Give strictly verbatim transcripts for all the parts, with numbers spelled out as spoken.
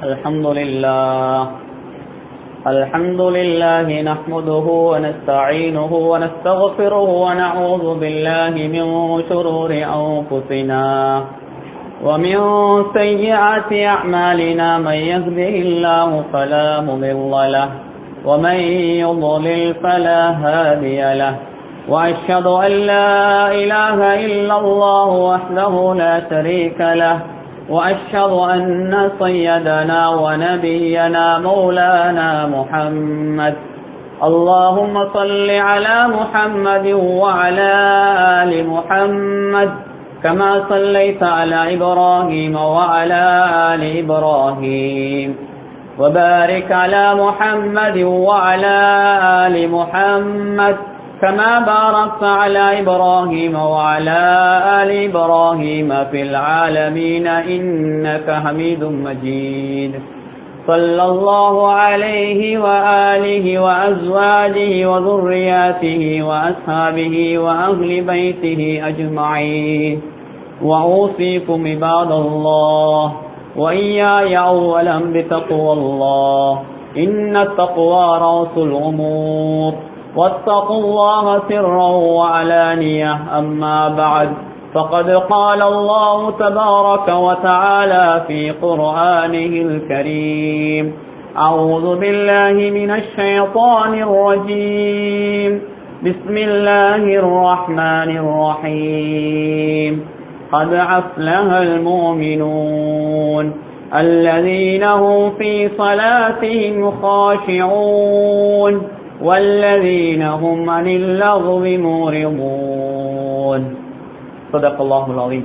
الحمد لله الحمد لله نحمده ونستعينه ونستغفره ونعوذ بالله من شرور أنفسنا ومن سيئات أعمالنا من يهده الله فلا مضل له ومن يضلل فلا هادي له وأشهد أن لا إله إلا الله وحده لا شريك له وأشهد أن سيدنا ونبينا مولانا محمد اللهم صل على محمد وعلى آل محمد كما صليت على إبراهيم وعلى آل إبراهيم وبارك على محمد وعلى آل محمد كما باركت على إبراهيم وعلى آل إبراهيم في العالمين إنك حميد مجيد صلى الله عليه وآله وأزواجه وذرياته وأصحابه وأهل بيته أجمعين وأوصيكم عباد الله وإياي أولا بتقوى الله إن التقوى رأس الأمور واتقوا الله سرا وعلانية أما بعد فقد قال الله تبارك وتعالى في قرآنه الكريم أعوذ بالله من الشيطان الرجيم بسم الله الرحمن الرحيم قد أفلح المؤمنون الذين هم في صلاتهم خاشعون والذين هم عن اللغو معرضون صدق الله العظيم.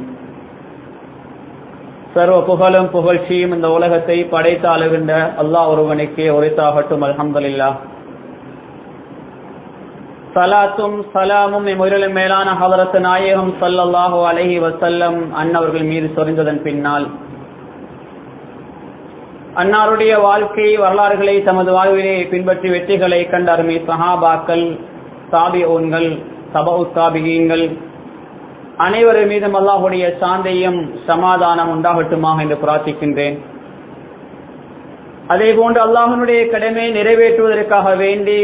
சர்வ புகழும் புகழ்ச்சியும் இந்த உலகத்தை படைத்து ஆளுகின்ற அல்லாஹ் ஒருவனுக்கே உரித்தாகட்டும். அல்ஹம்துலில்லாஹ். சலாத்தும் சலாமும் எம்முயிரிலும் மேலான ஹதரத் நாயகம் ஸல்லல்லாஹு அலைஹி வஸல்லம் அன்னவர்கள் மீது சொரிந்ததன் பின்னால் அன்னாருடைய வாழ்க்கை வரலாறுகளை தமது வாழ்விலே பின்பற்றி வெற்றிகளை கண்ட அருமை சஹாபாக்கள், தாபிஊன்கள், தபஉ தாபிஈன்கள் அனைவர் மீதும் அல்லாஹ்வுடைய சாந்தியும் சமாதானம் உண்டாகட்டுமாக என்று பிரார்த்திக்கின்றேன். அதே போன்று அல்லாஹ்வினுடைய கடமையை நிறைவேற்றுவதற்காக வேண்டி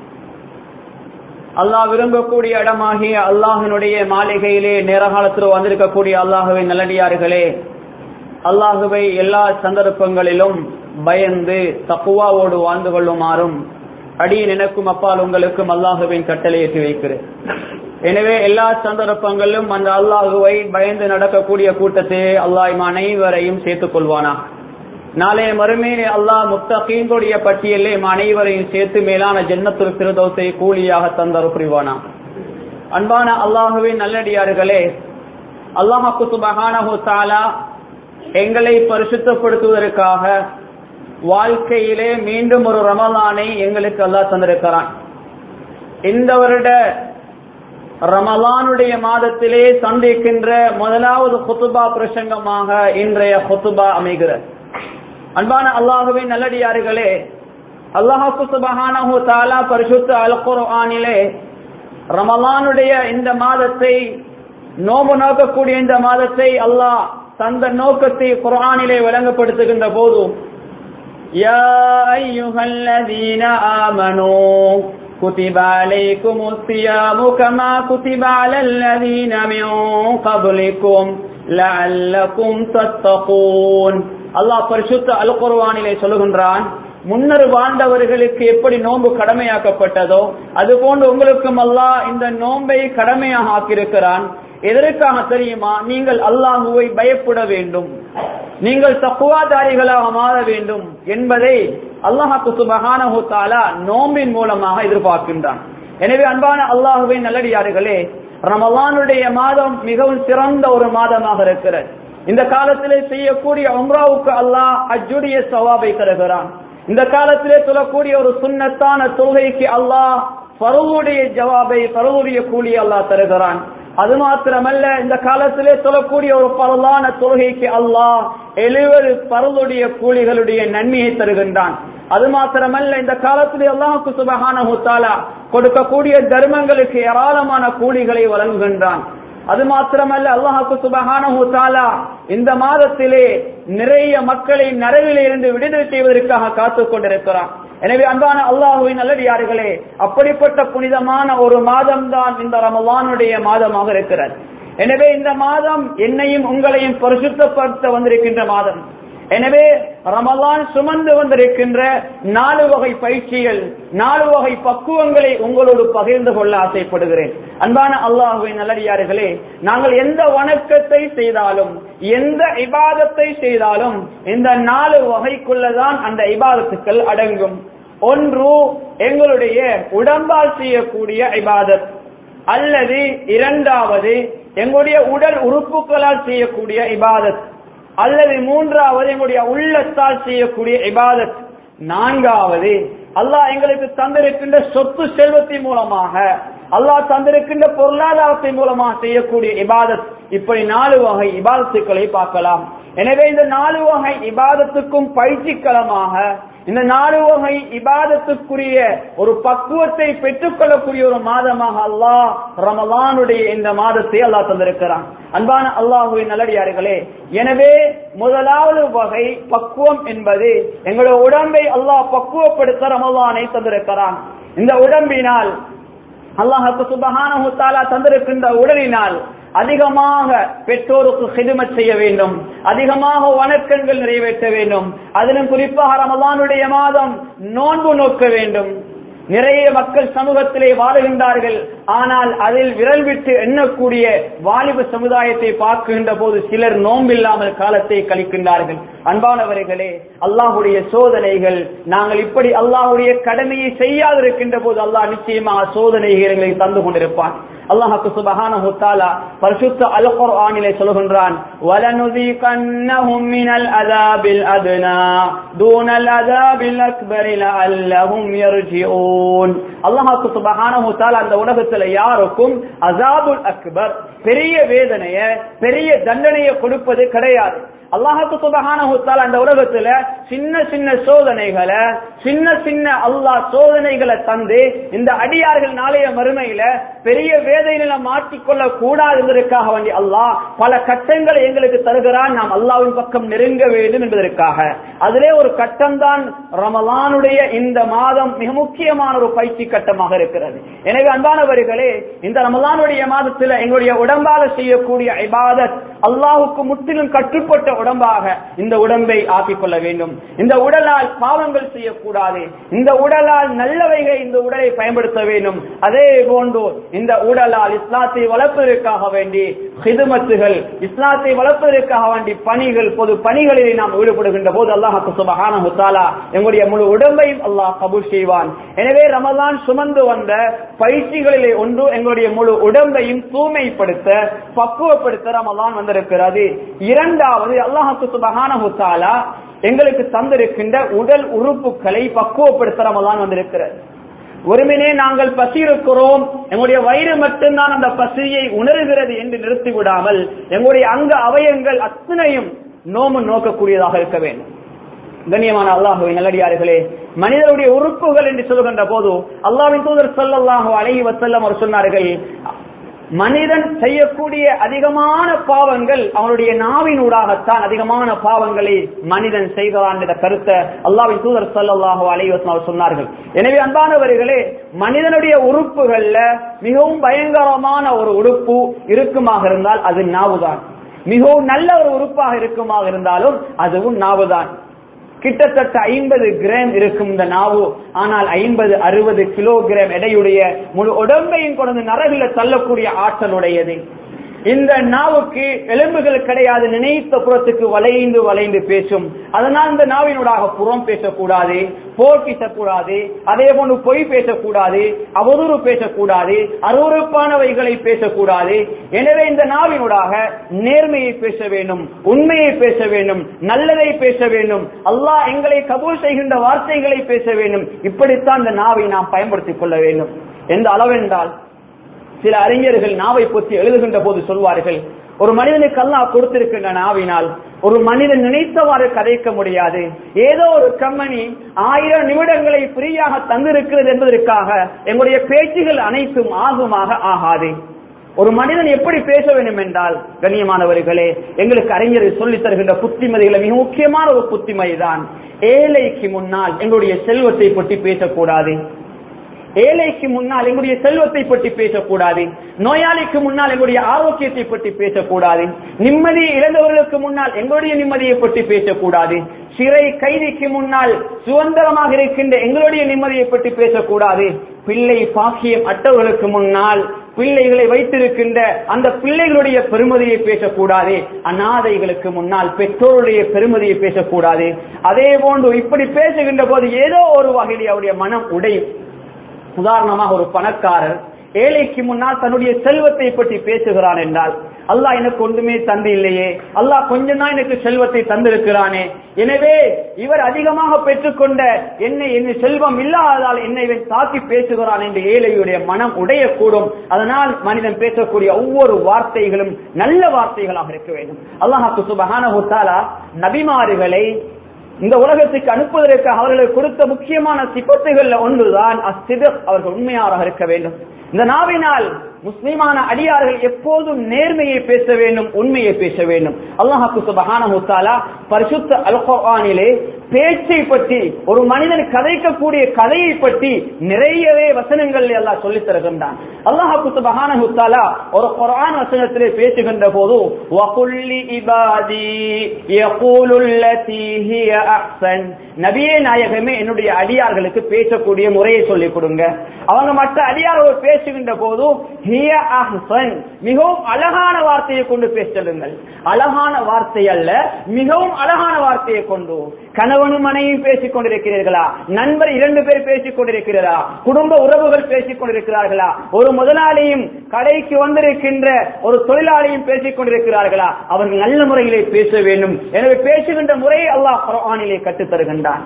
அல்லாஹ் விரும்பக்கூடிய இடமாகிய அல்லாஹ்வினுடைய மாளிகையிலே நேரகாலத்தில் வந்திருக்கக்கூடிய அல்லாஹ்வின் நல்லடியார்களே, அல்லாஹுவை எல்லா சந்தர்ப்பங்களிலும் பயந்து தக்குவாவோடு வாழ்ந்து கொள்ளுமாறும் அடியின் எனக்கும் அப்பால் உங்களுக்கும் அல்லாஹுவின் கட்டளை ஏற்றி வைக்கிறேன். எனவே எல்லா சந்தர்ப்பங்களிலும் அந்த அல்லாஹுவை பயந்து நடக்கக்கூடிய கூட்டத்தை அல்லாஹ் அனைவரையும் சேர்த்துக் கொள்வானா. நாளைய மறுமையிலே அல்லாஹ் முத்தகீன்களுடைய பட்டியலே அனைவரையும் சேர்த்து மேலான ஜன்னத்துல் ஃபிர்தௌஸை கூலியாக தந்தருள் புரிவானா. அன்பான அல்லாஹுவின் நல்லடியார்களே, அல்லாஹ் சுப்ஹானஹு தஆலா எங்களை பரிசுத்தப்படுத்துவதற்காக வாழ்க்கையிலே மீண்டும் ஒரு ரமலானை எங்களுக்கு அல்லாஹ் தந்திருக்கிறான். இந்த வருட ரமலானுடைய மாதத்திலே சந்திக்கின்ற முதலாவது குத்துபா பிரசங்கமாக இன்றைய குத்துபா அமைகிறது. அன்பான அல்லாஹுவின் நல்லடியார்களே, அல்லாஹ் சுப்ஹானஹு தஆலா பரிசுத்த அல் குர்ஆனிலே ரமலானுடைய இந்த மாதத்தை, நோம்பு நோக்கக்கூடிய இந்த மாதத்தை அல்லாஹ் தந்த நோக்கத்தை குர்ஆனிலே வழங்கப்படுத்துகின்ற போது, யா அய்யுஹல்லதீன ஆமனூ குதிப அலைக்குமுஸ் ஸியாமு கமா குதிப அலல்லதீன மின் கப்லிக்கும் லஅல்லக்கும் தத்தகூன். அல்லாஹ் பரிசுத்த அல் குர்ஆனிலே சொல்லுகின்றான், முன்னர் வாழ்ந்தவர்களுக்கு எப்படி நோன்பு கடமையாக்கப்பட்டதோ அதுபோன்று உங்களுக்கும் அல்லாஹ் இந்த நோன்பை கடமையாக ஆக்கியிருக்கிறான். எதற்காக தெரியுமா? நீங்கள் அல்லாஹுவை பயப்பட வேண்டும், நீங்கள் தக்வாதாரிகளாக மாற வேண்டும் என்பதை அல்லாஹ் சுப்ஹானஹு தஆலா நோம்பின் மூலமாக எதிர்பார்க்கின்றான். எனவே அன்பான அல்லாஹுவின் நல்லடியார்களே, ரமலானுடைய மாதம் மிகவும் சிறந்த ஒரு மாதமாக இருக்கிறது. இந்த காலத்திலே செய்யக்கூடிய உம்ராவுக்கு அல்லாஹ் ஹஜ்ஜுடைய சவாபை தருகிறான். இந்த காலத்திலே சொல்லக்கூடிய ஒரு சுன்னத்தான தொழுகைக்கு அல்லாஹ் ஃபர்துடைய ஜவாபை, ஃபர்துடைய கூலி அல்லாஹ் தருகிறான். அது மாத்திரமல்ல, இந்த காலத்திலே சொல்லக்கூடிய ஒரு பரலான தொழுகைக்கு அல்லாஹ் எழுபது பரலுடைய கூலிகளுடைய நன்மையை தருகின்றான். அது மாத்திரமல்ல, இந்த காலத்திலே அல்லாஹ் சுப்ஹானஹு தஆலா கொடுக்கக்கூடிய தர்மங்களுக்கு ஏராளமான கூலிகளை வழங்குகின்றான். அது மாத்திரமல்ல, அல்லாஹ் சுப்ஹானஹு வ தஆலா இந்த மாதத்திலே நிறைய மக்களை நரகிலே இருந்து விடுதலை செய்வதற்காக காத்துக் கொண்டிருக்கிறான். எனவே அன்பான அல்லாஹ்வின் நல்லடியார்களே, அப்படிப்பட்ட புனிதமான ஒரு மாதம் தான் இந்த ரமலானுடைய மாதமாக இருக்கிறது. எனவே இந்த மாதம் என்னையும் உங்களையும் பரிசுத்தப்படுத்த வந்திருக்கின்ற மாதம். எனவே ரமலான் சுமந்து வந்திருக்கின்ற நாலு வகை பயிற்சிகள், நாலு வகை பக்குவங்களை உங்களோடு பகிர்ந்து கொள்ள ஆசைப்படுகிறேன். அன்பான அல்லாஹ்வின் நல்லடியார்களே, நாங்கள் எந்த வணக்கத்தை செய்தாலும், எந்த இபாதத்தை செய்தாலும் இந்த நாலு வகைக்குள்ளதான் அந்த இபாதத்துக்கள் அடங்கும். ஒன்று எங்களுடைய உடம்பால் செய்யக்கூடிய இபாதத், அல்லது இரண்டாவது எங்களுடைய உடல் உறுப்புகளால் செய்யக்கூடிய இபாதத், அல்லது மூன்றாவது எங்களுடைய உள்ளத்தால் செய்யக்கூடிய இபாதத், நான்காவது அல்லாஹ் எங்களுக்கு தந்திருக்கின்ற சொத்து செல்வத்தின் மூலமாக, அல்லாஹ் தந்திருக்கின்ற பொருளாதாரத்தின் மூலமாக செய்யக்கூடிய இபாதத். இப்படி நாலு வகை இபாதத்துக்களை பார்க்கலாம். எனவே இந்த நாலு வகை இபாதத்துக்கும் பயிற்சிக்களமாக, இந்த நாலு வகை இபாதத்துக்குரிய ஒரு பக்குவத்தை பெற்றுக் கொள்ளக்கூடிய ஒரு மாதமாக அல்லாஹ் ரமலானுடைய இந்த மாதத்தை அல்லாஹ் தந்திருக்கிறான். அன்பான அல்லாஹ்வின் நல்லடியார்களே, எனவே முதலாவது வகை பக்குவம் என்பது எங்களுடைய உடம்பை அல்லாஹ் பக்குவப்படுத்த ரமலானை தந்திருக்கிறான். இந்த உடம்பினால், அல்லாஹ் சுப்ஹானஹு வ தஆலா தந்திருக்கின்ற உடலினால் அதிகமாக பெற்றோருக்கு ஹிதுமத் செய்ய வேண்டும், அதிகமாக வணக்கங்கள் நிறைவேற்ற வேண்டும். அதிலும் குறிப்பாக ரமலானுடைய மாதம் நோன்பு நோக்க வேண்டும். நிறைய மக்கள் சமூகத்திலே வாழுகின்றார்கள், ஆனால் அதில் விரல் விட்டு எண்ணக்கூடிய வாலிப சமுதாயத்தை பார்க்கின்ற போது சிலர் நோம்பில்லாமல் காலத்தை கழிக்கின்றார்கள். அன்பானவர்களே, அல்லாஹுடைய சோதனைகள், நாங்கள் இப்படி அல்லாஹுடைய கடமையை செய்யாதிருக்கின்ற போது அல்லாஹ் நிச்சயமாக சோதனைகளை தந்து கொண்டிருப்பான். அல்லாஹ் சுப்ஹானஹு வ தஆலா பரிசுத்த அல் குர்ஆனிலே சொல்கின்றான், வலனுதீகன்னஹும் மினல் அஸாபில் அத்னா தூனல் அஸாபில் அக்பர் லஅல்லஹும் யர்ஜிஊன். அல்லாஹ் சுப்ஹானஹு வ தஆலா அந்த உலகத்தில் யாருக்கும் அஸாபுல் அக்பர், பெரிய வேதனையை, பெரிய தண்டனையை கொடுப்பது கிடையாது. அல்லாஹ் சுப்ஹானஹு வ தஆலா அந்த உலகத்துல சின்ன சின்ன சோதனைகளை, சின்ன சின்ன அல்லாஹ் சோதனைகளை தந்து இந்த அடியார்கள் நாளைய மறுமையில பெரிய வேதனையில மாற்றிக்கொள்ள கூடாது என்பதற்காக வேண்டி அல்லாஹ் பல கட்டங்களை எங்களுக்கு தருகிறான். நாம் அல்லாஹ்வின் பக்கம் நெருங்க வேண்டும் என்பதற்காக. அதிலே ஒரு கட்டம் தான் ரமலானுடைய இந்த மாதம் மிக முக்கியமான ஒரு பயிற்சி கட்டமாக இருக்கிறது. எனவே அன்பானவர்களே, இந்த ரமலானுடைய மாதத்துல எங்களுடைய உடம்பால செய்யக்கூடிய இபாதத் அல்லாஹுக்கு முற்றிலும் கட்டுப்பட்ட உடம்பாக இந்த உடம்பை ஆக்கிக் கொள்ள வேண்டும். இந்த உடலால் பாவங்கள் செய்யக்கூடாது, இந்த உடலால் நல்லவைகளை இந்த உடலை பயன்படுத்த வேண்டும். அதே போன்று இந்த உடலால் இஸ்லாத்தை வளர்ப்பதற்காக வேண்டி ஹிதுமத்துகள், இஸ்லாத்தை வளர்ப்பதற்காக வேண்டி பணிகள், பொது பணிகளிலே நாம் ஈடுபடுகின்ற போது அல்லாஹ் சுப்ஹானஹு வ தஆலா எங்களுடைய முழு உடம்பையும் அல்லாஹ் கபூல் செய்வான். எனவே ரமலான் சுமந்து வந்த பயிற்சிகளிலே ஒன்று எங்களுடைய முழு உடம்பையும் தூய்மைப்படுத்த, பக்குவப்படுத்த ரமலான் வந்திருக்கிறது. இரண்டாவது, அல்லாஹ் சுப்ஹானஹு வ தஆலா எங்களுக்கு தந்திருக்கின்ற உடல் உறுப்புகளை பக்குவப்படுத்த ரமலான் வந்திருக்கிறது. ஒருமினே நாங்கள் பசி இருக்கிறோம், எங்களுடைய வயிறு மட்டும்தான் அந்த பசியை உணர்கிறது என்று நிறுத்தி விடாமல் எங்களுடைய அங்க அவயங்கள் அத்தனையும் நோம்பு நோக்கக்கூடியதாக இருக்க வேண்டும். கண்ணியமான அல்லாஹ்வின் நல்லடியார்களே, மனிதனுடைய உறுப்புகள் என்று சொல்கின்ற போது அல்லாஹ்வின் தூதர் ஸல்லல்லாஹு அலைஹி வஸல்லம் அவர் சொன்னார்கள், மனிதன் செய்யக்கூடிய அதிகமான பாவங்கள் அவனுடைய நாவினூடாகத்தான் அதிகமான பாவங்களை மனிதன் செய்கிறான் என்ற கருத்தை அல்லாஹ்வின் தூதர் ஸல்லல்லாஹு அலைஹி வஸல்லம் சொன்னார்கள். எனவே அன்பானவர்களே, மனிதனுடைய உறுப்புகள்ல மிகவும் பயங்கரமான ஒரு உறுப்பு இருக்குமாக இருந்தால் அது நாவுதான். மிகவும் நல்ல ஒரு உறுப்பாக இருக்குமாக இருந்தாலும் அதுவும் நாவுதான். கிட்டத்தட்ட ஐம்பது கிராம் இருக்கும் இந்த நாவு, ஆனால் ஐம்பது அறுபது கிலோகிராம் எடையுடைய முழு உடம்பையும் கொண்டு நரகில தள்ளக்கூடிய ஆற்றலுடையது. இந்த நாவுக்கு எலும்புகள் கிடையாது, நினைத்த புறத்துக்கு வளைந்து வளைந்து பேசும். அதனால் இந்த நாவினூடாக புறம் பேசக்கூடாது, போர் பேசக்கூடாது, அதே போன்று பொய் பேசக்கூடாது, அவதூறு பேசக்கூடாது, அருவருப்பானவைகளை பேசக்கூடாது. எனவே இந்த நாவினூடாக நேர்மையை பேச வேண்டும், உண்மையை பேச வேண்டும், நல்லதை பேச வேண்டும், அல்லாஹ் எங்களை கபூல் செய்கின்ற வார்த்தைகளை பேச வேண்டும். இப்படித்தான் இந்த நாவை நாம் பயன்படுத்திக் கொள்ள வேண்டும். எந்த அளவென்றால், சில அறிஞர்கள் நாவை பற்றி எழுதுகின்ற போது சொல்வார்கள், ஒரு மனிதனுக்கு அல்லாஹ் கொடுத்திருக்கின்ற நாவினால் ஒரு மனிதன் நினைத்தவாறு கதைக்க முடியாது. ஏதோ ஒரு கம்பெனி ஆயிரம் நிமிடங்களை ஃப்ரீயாக தந்திருக்கிறது என்பதற்காக எங்களுடைய பேச்சுகள் அனைத்தும் ஆகுமாக ஆகாது. ஒரு மனிதன் எப்படி பேச வேண்டும் என்றால், கண்ணியமானவர்களே, எங்களுக்கு அறிஞர்கள் சொல்லித் தருகின்ற புத்திமதிகளை மிக முக்கியமான ஒரு புத்திமதிதான், ஏழைக்கு முன்னால் எங்களுடைய செல்வத்தை பற்றி பேசக்கூடாது. ஏழைக்கு முன்னால் எங்களுடைய செல்வத்தை பற்றி பேசக்கூடாது. நோயாளிக்கு முன்னால் எங்களுடைய ஆரோக்கியத்தை பற்றி பேசக்கூடாது. நிம்மதியை இழந்தவர்களுக்கு முன்னால் எங்களுடைய நிம்மதியை பற்றி பேசக்கூடாது. சிறை கைதிக்கு முன்னால் சுதந்திரமாக இருக்கின்ற எங்களுடைய நிம்மதியை பற்றி பேசக்கூடாது. பிள்ளை பாக்கியம் அற்றவர்களுக்கு முன்னால் பிள்ளைகளை வைத்திருக்கின்ற அந்த பிள்ளைகளுடைய பெருமதியை பேசக்கூடாது. அநாதைகளுக்கு முன்னால் பெற்றோருடைய பெருமதியை பேசக்கூடாது. அதே போன்று இப்படி பேசுகின்ற போது ஏதோ ஒரு வகையில் அவருடைய மனம் உடையும். உதாரணமாக, ஒரு பணக்காரர் ஏழைக்கு முன்னால் தன்னுடைய செல்வத்தை பற்றி பேசுகிறான் என்றால், அல்லாஹ் எனக்கு ஒன்றுமே தந்து இல்லையே, அல்லாஹ் கொஞ்சம் தான் எனக்கு செல்வத்தை தந்திருக்கிறானே, எனவே இவர் அதிகமாக பெற்றுக்கொண்ட என்னை என்ன செல்வம் இல்லாததால் என்னை இவன் தாக்கி பேசுகிறான் என்று ஏழையுடைய மனம் உடையக்கூடும். அதனால் மனிதன் பேசக்கூடிய ஒவ்வொரு வார்த்தைகளும் நல்ல வார்த்தைகளாக இருக்க வேண்டும். அல்லாஹ் சுப்ஹானஹு வ தஆலா நபிமார்களை இந்த உலகத்துக்கு அனுப்புவதற்காக அவர்களுக்கு கொடுத்த முக்கியமான சிபத்துகள் ஒன்றுதான் அஸ்ஸித்க், அவர்கள் உண்மையாளராக இருக்க வேண்டும். இந்த நாவினால் முஸ்லிமான அடியார்கள் எப்போதும் நேர்மையை பேச வேண்டும், உண்மையை பேச வேண்டும். அல்லாஹ் சுப்ஹானஹு வ தஆலா பரிசுத்த அல் குர்ஆனிலே பேச்சை பற்றி, ஒரு மனிதன் கதைக்கக்கூடிய கதையை பற்றி நிறையவே வசனங்கள் அல்லாஹ் சொல்லித் தருகின்றான். அல்லாஹ் சுப்ஹானஹு வ தஆலா ஒரு குர்ஆன் வசனத்திலே பேசுகின்ற போது, வகுல்லி இபாதி யகூலு அல்லதி ஹிய அஹ்ஸன், நபியே நாயகமே என்னுடைய அடியார்களுக்கு பேசக்கூடிய முறையை சொல்லிக் கொடுங்க. அவங்க மற்ற அடியார்கள் பேசுகின்ற போது ஹிய அஹ்ஸன், மிகவும் அழகான வார்த்தையை கொண்டு பேசுங்கள். அழகான வார்த்தை அல்ல, மிகவும் அழகான வார்த்தையை கொண்டு. கணவனும் மனைவியும் பேசிக் கொண்டிருக்கிறீர்களா? நண்பர் இரண்டு பேர் பேசிக் கொண்டிருக்கிறதா? குடும்ப உறவுகள் பேசிக் கொண்டிருக்கிறார்களா? ஒரு முதலாளியும் கடைக்கு வந்திருக்கின்ற ஒரு தொழிலாளியும் பேசிக் கொண்டிருக்கிறார்களா? அவர்கள் நல்ல முறையிலே பேச வேண்டும். எனவே பேசுகின்ற முறையை அல்லாஹ் குர்ஆனிலே கற்றுத் தருகின்றான்.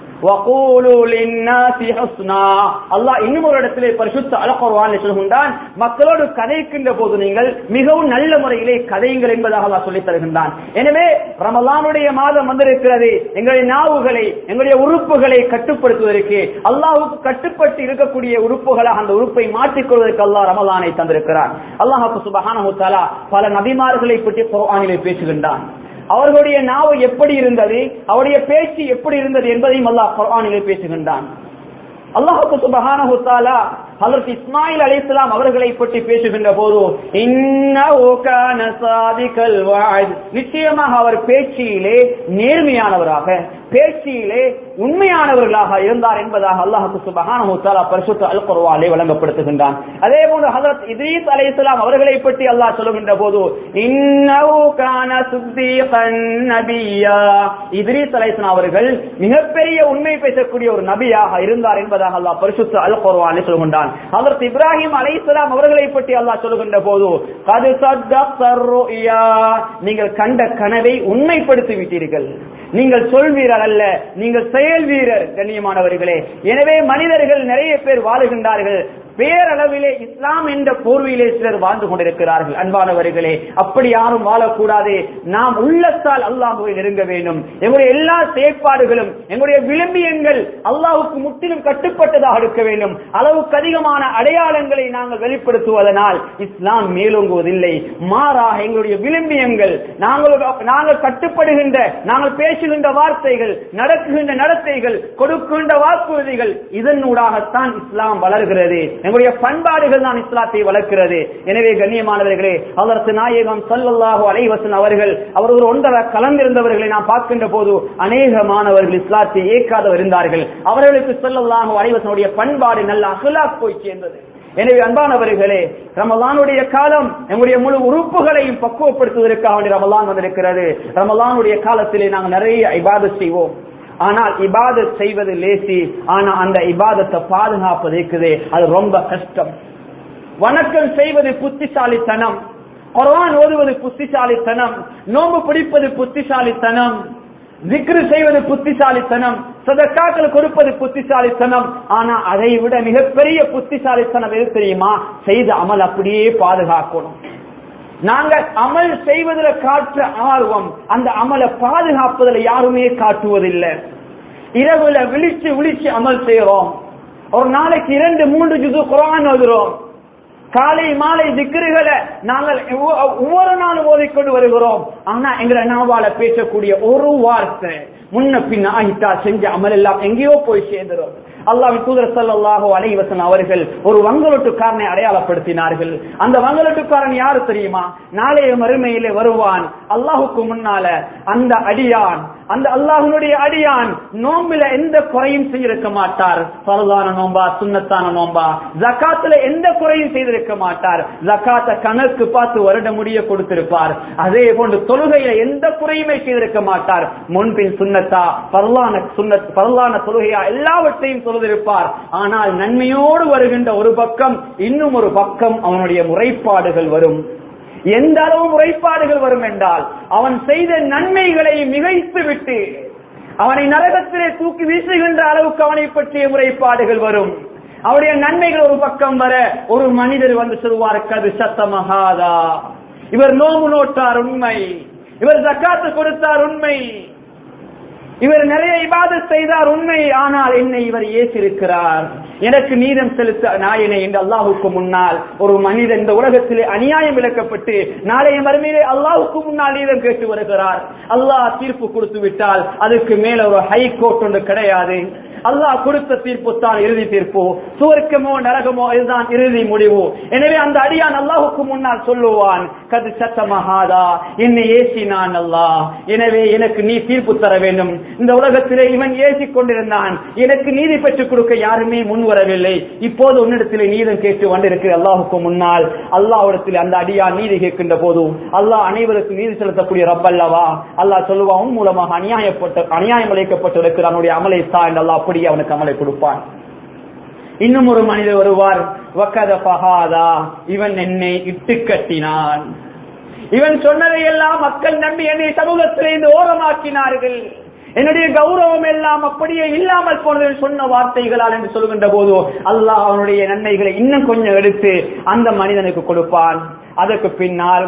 அல்லாஹ் இன்னும் ஒரு இடத்திலே பரிசுத்த அல் குர்ஆனில் சொல்கின்றான், மக்களோடு கதைக்கின்ற போது நீங்கள் மிகவும் நல்ல முறையிலே கதையுங்கள் என்பதாக அல்லாஹ் சொல்லித் தருகின்றான். எனவே ரமலானுடைய மாதம் வந்திருக்கிறது. எங்களுடைய நாவுகளை, எங்களுடைய உறுப்புகளை கட்டுப்படுத்துவதற்கு, அல்லாஹ்வுக்கு கட்டுப்பட்டு இருக்கக்கூடிய உறுப்புகளாக அந்த உறுப்பை மாற்றிக்கொள்வதற்கு அல்லாஹ் ரமலானை தந்திருக்கிறான். அல்லாஹ் சுப்ஹானஹு வ தஆலா பல நபிமார்களை பற்றி குர்ஆனிலே பேசுகின்றான். அவர்களுடைய நாவு எப்படி இருந்தது, அவருடைய பேச்சு எப்படி இருந்தது என்பதையும் அல்லாஹ் குர்ஆனிலே பேசுகின்றான். அல்லாஹ் சுப்ஹானஹு வ தஆலா ஹஜ்ரத் இஸ்மாயில் அலைஹிஸ்ஸலாம் அவர்களை பற்றி பேசுகின்ற போது, இன்னஹு கான சாதிகல் வஅத், நிச்சயமாக அவர் பேச்சிலே நேர்மையானவராக, பேச்சிலே உண்மையானவர்களாக இருந்தார் என்பதாக அல்லாஹ் சுப்ஹானஹு வ தஆலா பரிசுத்த அல் குர்ஆனிலே வழங்கப்படுத்துகின்றான். அதே போன்று ஹஜ்ரத் இத்ரீஸ் அலைஹிஸ்ஸலாம் அவர்களை பற்றி அல்லாஹ் சொல்கின்ற போது, இன்னஹு கான சித்தீகன் நபிய்யா, இத்ரீஸ் அலைஹிஸ்ஸலாம் அவர்கள் மிகப்பெரிய உண்மை பேசக்கூடிய ஒரு நபியாக இருந்தார் என்பதாக அல்லாஹ் பரிசுத்த அல் குர்ஆனிலே சொல்கின்றான். ஹஜ்ரத் இப்ராஹிம் அலைஹிஸ்ஸலாம் அவர்களை பற்றி அல்லாஹ் சொல்கின்ற போது, கத் சத்தக்தர் ருயா, நீங்கள் கண்ட கனவை உண்மைப்படுத்தி விட்டீர்கள். நீங்கள் சொல் வீரர் அல்ல, நீங்கள் செயல் வீரர். கண்ணியமானவர்களே, எனவே மனிதர்கள் நிறைய பேர் வாழுகின்றார்கள், பேரளவிலே இஸ்லாம் என்ற போர்வையிலே சிலர் வாழ்ந்து கொண்டிருக்கிறார்கள். அன்பானவர்களே, அப்படி யாரும் வாழக்கூடாது. நாம் உள்ளத்தால் அல்லாஹ்வை நெருங்க வேண்டும். எங்களுடைய எல்லா செயற்பாடுகளும், எங்களுடைய விளம்பியங்கள் அல்லாஹ்வுக்கு முற்றிலும் கட்டுப்பட்டதாக இருக்க வேண்டும். அளவுக்கு அதிகமான அடையாளங்களை நாங்கள் வெளிப்படுத்துவதனால் இஸ்லாம் மேலோங்குவதில்லை. மாறாக எங்களுடைய விளம்பியங்கள், நாங்கள் நாங்கள் கட்டுப்படுகின்ற, நாங்கள் பேசுகின்ற வார்த்தைகள், நடக்குகின்ற நடத்தைகள், கொடுக்கின்ற வாக்குறுதிகள், இதனூடாகத்தான் இஸ்லாம் வளர்கிறது. எங்களுடைய பண்பாடுகள் தான் இஸ்லாத்தை வளர்க்கிறது. எனவே கண்ணியமானவர்களே, ஹஜ்ரத் நாயகம் ஸல்லல்லாஹு அலைஹி வஸல்லம் அவர்கள் அவர் ஒரு ஒன்றரை கலந்திருந்தவர்களை நாம் பார்க்கின்ற போது அநேக மாணவர்கள் இஸ்லாத்தை ஏற்காதவர் இருந்தார்கள். அவர்களுக்கு ஸல்லல்லாஹு அலைஹி வஸல்லம் பண்பாடு நல்ல அஹ்லாக் போய் சேர்ந்தது. எனவே அன்பானவர்களே, ரமலானுடைய காலம் நம்முடைய முழு உறுப்புகளையும் பக்குவப்படுத்துவதற்காக ரமலான் வந்திருக்கிறது. ரமலானுடைய காலத்திலே நாங்கள் நிறைய இபாதத் செய்வோம். ஆனால் இபாதத் செய்வது லேசி, ஆனா அந்த இபாதத்தை பாதுகாப்பது இருக்குது, அது ரொம்ப கஷ்டம். வணக்கம் செய்வது புத்திசாலித்தனம், குர்ஆன் ஓதுவது புத்திசாலித்தனம், நோன்பு பிடிப்பது புத்திசாலித்தனம், zikr செய்வது புத்திசாலித்தனம், சதகாக்கள் கொடுப்பது புத்திசாலித்தனம். ஆனா அதை விட மிகப்பெரிய புத்திசாலித்தனம் எது தெரியுமா? செய்த அமல் அப்படியே பாதுகாக்கணும். நாங்கள் அமல் செய்வதில் காற்ற ஆர்வம், அந்த அமலை பாதுகாப்பதில் யாருமே காட்டுவதில்லை. இரவுல விழிச்சு விழிச்சு அமல் செய்யறோம். ஒரு நாளைக்கு இரண்டு மூன்று ஜுது குர்ஆன் ஓதுறோம். காலை மாலை திக்ருகளை நாங்கள் ஒவ்வொரு நாளும் ஓதிக்கொண்டு வருகிறோம். ஆனா எங்களை நாவால பேசக்கூடிய ஒரு வார்த்தை முன்ன பின் ஆகிட்டா செஞ்ச அமல் எல்லாம் எங்கேயோ போய் சேர்ந்துடும். அல்லாஹ்வின் தூதர் ஸல்லல்லாஹு அலைஹி வஸல்லம் அவர்கள் ஒரு வங்கலட்டுக்காரனை அடையாளப்படுத்தினார்கள். அந்த வங்கலட்டுக்காரன் யாரு தெரியுமா? நாளைய மறுமையிலே வருவான் அல்லாஹுக்கு முன்னால. அந்த அடியான், அந்த அல்லாஹ்வுடைய அடியான் நோம்பில எந்த குறையும் செய்திருக்க மாட்டார். ஃபர்தான நோம்பா, சுன்னத்தான நோம்பா, ஜகாத்துல எந்த குறையும் செய்திருக்க மாட்டார். ஜகாத்த கணக்கு பார்த்து வருட முடிய கொடுத்திருப்பார். அதே போன்று தொழுகையில எந்த குறையுமே செய்திருக்க மாட்டார். முன்பின் சுன்னத்தா, ஃபர்லான சுன்னத், ஃபர்லான தொழுகையா எல்லாவற்றையும் தொழுதிருப்பார். ஆனால் நன்மையோடு வருகின்ற ஒரு பக்கம், இன்னும் ஒரு பக்கம் அவனுடைய முறைப்பாடுகள் வரும். எந்த அளவு முறைப்பாடுகள் வரும் என்றால், அவன் செய்த நன்மைகளை மிகைத்து விட்டு அவனை நரகத்திலே தூக்கி வீசுகின்ற அளவுக்கு அவனை பற்றிய முறைப்பாடுகள் வரும். அவருடைய நன்மைகள் ஒரு பக்கம் வர, ஒரு மனிதர் வந்து சொல்வார், கது சத்தமகாதா, இவர் நோம்பு நோட்டார் உண்மை, இவர் ஜக்காத்து கொடுத்தார் உண்மை, இவர் நிறைய இபாதத் செய்தார் உண்மை, ஆனால் என்னை இவர் ஏற்றிருக்கிறார், எனக்கு நீதம் செலுத்த நாயனை என்று அல்லாஹுக்கு முன்னால் ஒரு மனிதன் இந்த உலகத்திலே அநியாயம் விளக்கப்பட்டு நாளைய மறுமையிலே அல்லாஹுக்கு முன்னால் நீதம் கேட்டு வருகிறார். அல்லாஹ் தீர்ப்பு கொடுத்து விட்டால் அதுக்கு மேல ஒரு ஹை கோர்ட் ஒன்று கிடையாது. அல்லாஹ் கொடுத்த தீர்ப்பு தான் இறுதி தீர்ப்பு. சுவர்க்கமோ நரகமோ இதுதான் இறுதி முடிவு. எனவே அந்த அடியான் அல்லாஹுக்கு முன்னால் சொல்லுவான், கது சத்தமஹாதா, என்னை ஏசினான் அல்லாஹ், எனவே எனக்கு நீ தீர்ப்பு தர வேண்டும். இந்த உலகத்திலே இவன் ஏசிக் கொண்டிருந்தான், எனக்கு நீதி பெற்றுக் கொடுக்க யாருமே முன் வரவில்லை, இப்போது உன்னிடத்திலே நீதம் கேட்டு வந்திருக்கிற அல்லாஹுக்கு முன்னால் அல்லாஹ்விடத்தில் அந்த அடியான் நீதி கேட்கின்ற போது அல்லாஹ் அனைவருக்கும் நீதி செலுத்தக்கூடிய ரப் அல்லவா. அல்லாஹ் சொல்லுவான், உன் மூலமாக அநியாயப்பட்ட அநியாயம் அளிக்கப்பட்டிருக்கிற அவனுடைய அமலை தான் என்று அல்லாஹ் அப்படியே அவனுக்கு அமலை கொடுப்பான். இன்னும் ஒரு மனிதர் வருவார், வக்கத பஹாதா, இவன் என்னை இட்டு கட்டினான், இவன் சொன்னதை எல்லாம் மக்கள் நம்பி என்னை சமூகத்திலிருந்து ஓரமாக்கினார்கள், என்னுடைய கௌரவம் எல்லாம் அப்படியே இல்லாமல் போனது சொன்ன வார்த்தைகளால் என்று சொல்கின்ற போது அல்லாஹ் அவனுடைய நன்மைகளை இன்னும் கொஞ்சம் எடுத்து அந்த மனிதனுக்கு கொடுப்பான். அதற்கு பின்னால்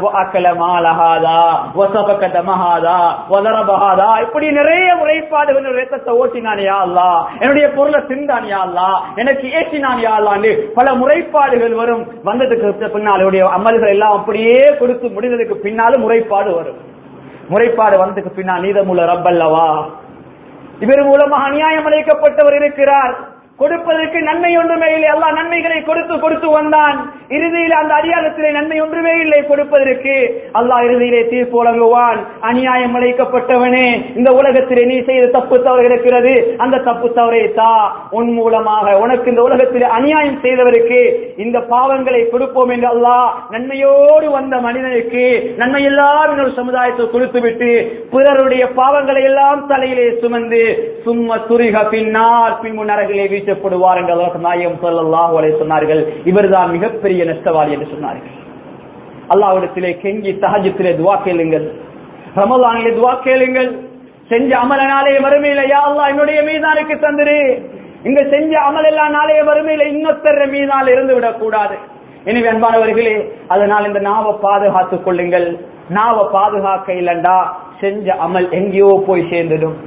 இப்படி நிறைய முறைப்பாடுகள் ரத்தத்தை ஓட்டினான் யா அல்லாஹ், என்னுடைய பொருளை தின்றான் யா அல்லாஹ், எனக்கு ஏற்றினான் யா அல்லாஹ், பல முறைப்பாடுகள் வரும். வந்ததுக்கு பின்னால் அவருடைய அமல்கள் எல்லாம் அப்படியே கொடுத்து முடிந்ததுக்கு பின்னாலும் முறைப்பாடு வரும். முறைப்பாடு வந்ததுக்கு பின்னால் நீதமுள்ள ரப் அல்லவா, இவர் மூலமாக அநியாயம் அளிக்கப்பட்டவர் இருக்கிறார், கொடுப்பதற்கு நன்மை ஒன்றுமே இல்லை, அல்லாஹ் நன்மைகளை கொடுத்து கொடுத்து வந்தான். இறுதியில் அந்த அடியாளத்திலே நன்மை ஒன்றுமே இல்லை கொடுப்பதற்கு. அல்லாஹ் இறுதியிலே தீர்ப்பு வழங்குவான், அநியாயம் அளிக்கப்பட்டவனே, இந்த உலகத்திலே நீ செய்த தப்பு தவறு இருக்கிறது, அந்த தப்பு தவறை தா, உன் மூலமாக உனக்கு இந்த உலகத்திலே அநியாயம் செய்தவருக்கு இந்த பாவங்களை கொடுப்போம் என்று அல்லாஹ் நன்மையோடு வந்த மனிதனுக்கு நன்மை எல்லாம் இன்னொரு சமுதாயத்தை கொடுத்து விட்டு பிறருடைய பாவங்களை எல்லாம் தலையிலே சுமந்து சும்மா துரிக பின்னால் பின் நரகிலே வீசப்படுவார் என்று அல்லாஹ் நாயகம் ஸல்லல்லாஹு அலைஹி சொன்னார்கள். இவர்தான் மிகப்பெரிய நஷ்டவாளி என்று சொன்னார்கள். அல்லாஹ்விடத்திலே கெஞ்சி தஹஜ்ஜுதிலே துஆ கேளுங்கள், ரமலானிலே துஆ கேளுங்கள். செஞ்ச அமல் நாளைய மறுமையில யா அல்லாஹ் என்னுடைய மீதானுக்கு தந்திரு, இங்க செஞ்ச அமல் எல்லாம் நாளைய மறுமையில இன்னொருத்தர மீதால் இருந்து விடக் கூடாது. எனவே அன்பானவர்களே, அதனால் இந்த நாவை பாதுகாத்துக் கொள்ளுங்கள். நாவை பாதுகாக்க இல்லண்டா செஞ்ச அமல் எங்கேயோ போய் சேர்ந்துடும்.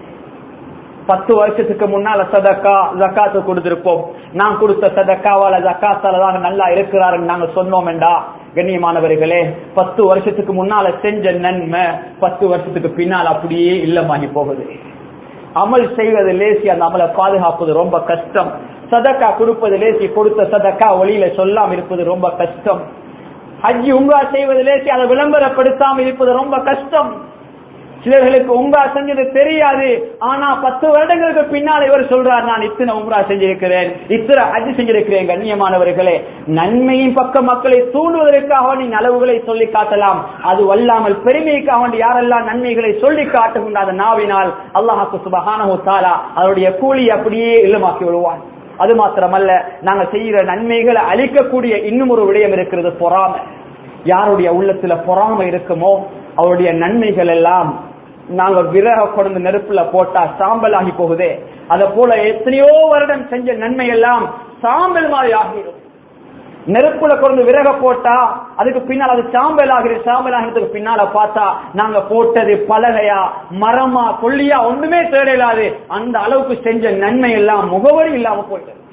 பத்து வருஷத்துக்கு முன்னால சதக்கா ஜக்காத்து கொடுத்திருப்போம், நான் கொடுத்த சதக்காவால ஜக்காத்தால தான் நல்லா இருக்கிறாருன்னு நாங்க சொன்னோம் என்றா, கண்ணியமானவர்களே, பத்து வருஷத்துக்கு முன்னால செஞ்ச நன்மை பத்து வருஷத்துக்கு பின்னால் அப்படியே இல்லமாகி போகுது. அமல் செய்வது லேசி, அந்த அமலை பாதுகாப்பது ரொம்ப கஷ்டம். சதக்கா கொடுப்பது லேசி, கொடுத்த சதக்கா ஒளியில சொல்லாம இருப்பது ரொம்ப கஷ்டம். ஹஜ்ஜி உம்ரா செய்வது லேசி, அதை விளம்பரப்படுத்தாமல் இருப்பது ரொம்ப கஷ்டம். சிலர்களுக்கு உம்ரா செஞ்சது தெரியாது, ஆனா பத்து வருடங்களுக்கு பின்னால் இவர் சொல்றார், நான் இத்தனை உம்ரா செஞ்சிருக்கிறேன், இத்தனை ஹஜ் செஞ்சிருக்கிறேன். கண்ணியமானவர்களே, நன்மையின் பக்கம் மக்களை தூண்டுவதற்காக நீ நலவுகளை சொல்லி காட்டலாம், அது வல்லாமல் பெருமைக்காக யாரெல்லாம் நன்மைகளை சொல்லி காட்டுகின்ற அந்த நாவினால் அல்லாஹ் சுப்ஹானஹு வ தஆலா அவருடைய கூலி அப்படியே இல்லமாக்கி விடுவான். அது மாத்திரமல்ல, நாங்க செய்யற நன்மைகளை அழிக்கக்கூடிய இன்னும் ஒரு விடயம் இருக்கிறது, பொறாமை. யாருடைய உள்ளத்துல பொறாமை இருக்குமோ அவருடைய நன்மைகள் எல்லாம் நாங்க விறக கொண்டு நெருப்புல போட்டா சாம்பல் ஆகி போகுதே, அத போல எத்தனையோ வருடம் செஞ்ச நன்மை எல்லாம் சாம்பல் மாதிரி ஆகிடும். நெருப்புல கொண்டு விறக போட்டா அதுக்கு பின்னால் அது சாம்பல் ஆகிறது. சாம்பல் ஆகிறதுக்கு பின்னால பார்த்தா நாங்க போட்டது பலகையா மரமா கொல்லியா ஒண்ணுமே தேடலாது, அந்த அளவுக்கு செஞ்ச நன்மை எல்லாம் முகவரி இல்லாம போயிட்டது.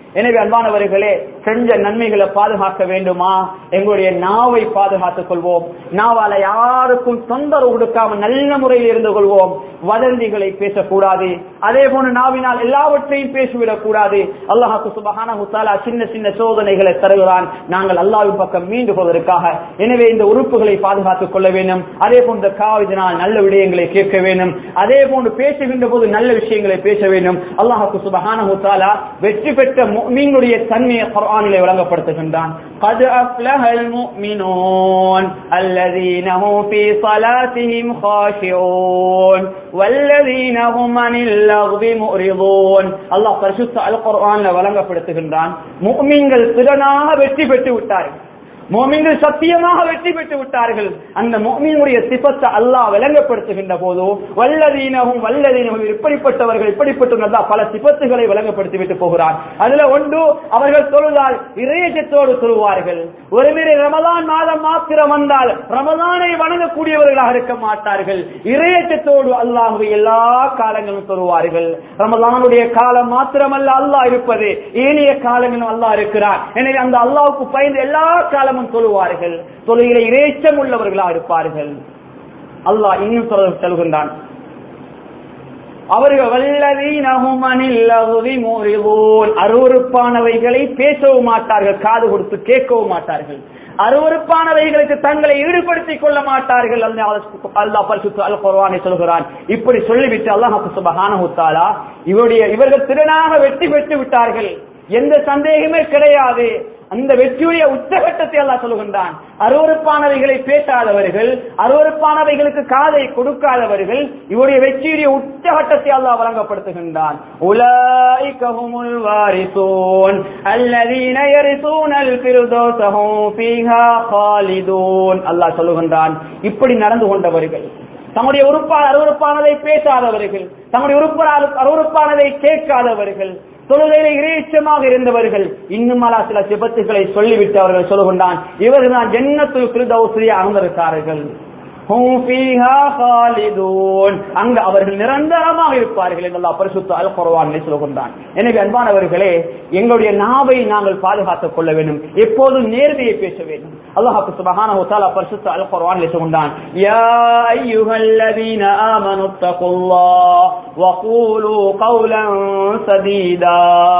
எனவே அன்பானவர்களே, செஞ்ச நன்மைகளை பாதுகாக்க வேண்டுமா? எங்களுடைய நாவை பாதுகாத்துக் கொள்வோம். நாவால யாருக்கும் தொந்தரவு கொடுக்காம நல்ல முறையில் இருந்து கொள்வோம். வதந்திகளை பேசக்கூடாது. அதே போன்று நாவினால் எல்லாவற்றையும் பேசிவிடக் கூடாது. அல்லாஹ் சுப்ஹானஹு வ தஆலா சின்ன சின்ன சோதனைகளை தருகிறான், நாங்கள் அல்லாஹ்வின் பக்கம் மீண்டு போவதற்காக. எனவே இந்த உறுப்புகளை பாதுகாத்துக் கொள்ள வேண்டும். அதே போன்று காவினால் நல்ல விடயங்களை கேட்க வேண்டும். அதே போன்று பேசுகின்ற போது நல்ல விஷயங்களை பேச வேண்டும். அல்லாஹ் சுப்ஹானஹு வ தஆலா வெற்றி பெற்ற முஃமினுடைய தன்மையை குர்ஆனிலே வழங்கப்படுத்துகின்றான். قد أفلح المؤمنون الذين هم في صلاتهم خاشعون والذين هم عن اللغو معرضون. அல்லாஹ் பரிசுத்த அல் குர்ஆன்ல வழங்கப்படுத்துகின்றான், முஃமின்கள் திறனாக வெற்றி பெற்று விட்டார்கள், முஃமின்கள் சத்தியமாக வெற்றி பெற்று விட்டார்கள். அந்த முஃமினுடைய சிஃபத்தை அல்லாஹ் விளங்கப்படுத்துகின்ற போது வல்லதீனஹும் வல்லதீனஹும் இப்படிப்பட்டவர்கள் இப்படிப்பட்ட பல சிஃபத்துகளை விளங்கப்படுத்தி விட்டு போகிறார். அதுல ஒன்று, அவர்கள் தொழுதால் இறையச்சத்தோடு தொழுவார்கள். ஒருவேளை ரமலான் மாதம் மாத்திரம் வந்தால் ரமலானை வணங்கக்கூடியவர்களாக இருக்க மாட்டார்கள். இறையச்சத்தோடு அல்லாஹ்வை எல்லா காலங்களும் தொழுவார்கள். ரமலானுடைய காலம் மாத்திரமல்ல அல்லாஹ் இருப்பது, ஏனைய காலங்களும் அல்லாஹ் இருக்கிறார். எனவே அந்த அல்லாஹ்வுக்கு பயந்து எல்லா காலமும் தொழுவார்கள். தொழுகையிலே இறைச்சம் உள்ளவர்களாக இருப்பார்கள். அல்லாஹ் இன்னும் சொல்கின்றான், அவர்கள் வல்லதீனஹும் அனில் லஹ்வி முரிதூன், அருவருப்பானவைகளை பேசவும் மாட்டார்கள், காது கொடுத்து கேட்கவும் மாட்டார்கள், அருவருப்பானவைகளுக்கு தங்களை ஈடுபடுத்திக் கொள்ள மாட்டார்கள். அல்லாஹ் பரிசுத்த அல் குர்ஆனில் சொல்கிறான். இப்படி சொல்லிவிட்டு அல்லாஹ் சுப்ஹானஹு வ தஆலா இவருடைய இவர்கள் திறனாக வெற்றி பெற்று விட்டார்கள், எந்த சந்தேகமே கிடையாது. அந்த வெற்றியுடைய உச்சகட்டத்தை அல்லாஹ் சொல்கின்றான். அருவருப்பானவைகளை பேசாதவர்கள், அருவருப்பானவைகளுக்கு காதை கொடுக்காதவர்கள், இவருடைய வெற்றியுடைய உச்சகட்டத்தை அல்லாஹ் வழங்கப்படுத்துகின்றான். உலாயிக ஹுமுல் வாரிசூன் அல்லதீன யரிசூனல் ஃபிர்தௌஸ ஹும் ஃபீஹா காலிதூன். அல்லாஹ் சொல்கின்றான், இப்படி நடந்து கொண்டவர்கள், தம்முடைய உறுப்பான அருவருப்பானதை பேசாதவர்கள், தம்முடைய உறுப்பான அருவருப்பானதை கேட்காதவர்கள், தொழுகையிலே இறைச்சமாக இருந்தவர்கள், இன்னும் அல்லாஹ் சில சிபத்துகளை சொல்லிவிட்டு அவர்கள் சொல்லுகின்றான், இவர்கள் தான் ஜன்னத்துல் ஃபிர்தௌஸிலே அமர்ந்திருக்கிறார்கள். ஹும் ஃபீஹா காலிதூன், அங்க அவர்கள் நிரந்தரமாக இருப்பார்கள் என்று அல்லாஹ் பரிசுத்த அல் குர்ஆனில் சொல்கின்றான். எனவே அன்பானவர்களே, எங்களுடைய நாவை நாங்கள் பாதுகாத்துக் கொள்ள வேண்டும், எப்போதும் நேர்மையை பேச வேண்டும். அல்லாஹ் சுப்ஹானஹு வ தஆலா பரிசுத்த அல் குர்ஆனில் சொல்கின்றான், யா அய்யுஹல்லதீன ஆமனு தகுல்லாஹ் வ கூலு கௌலன் சதீதா.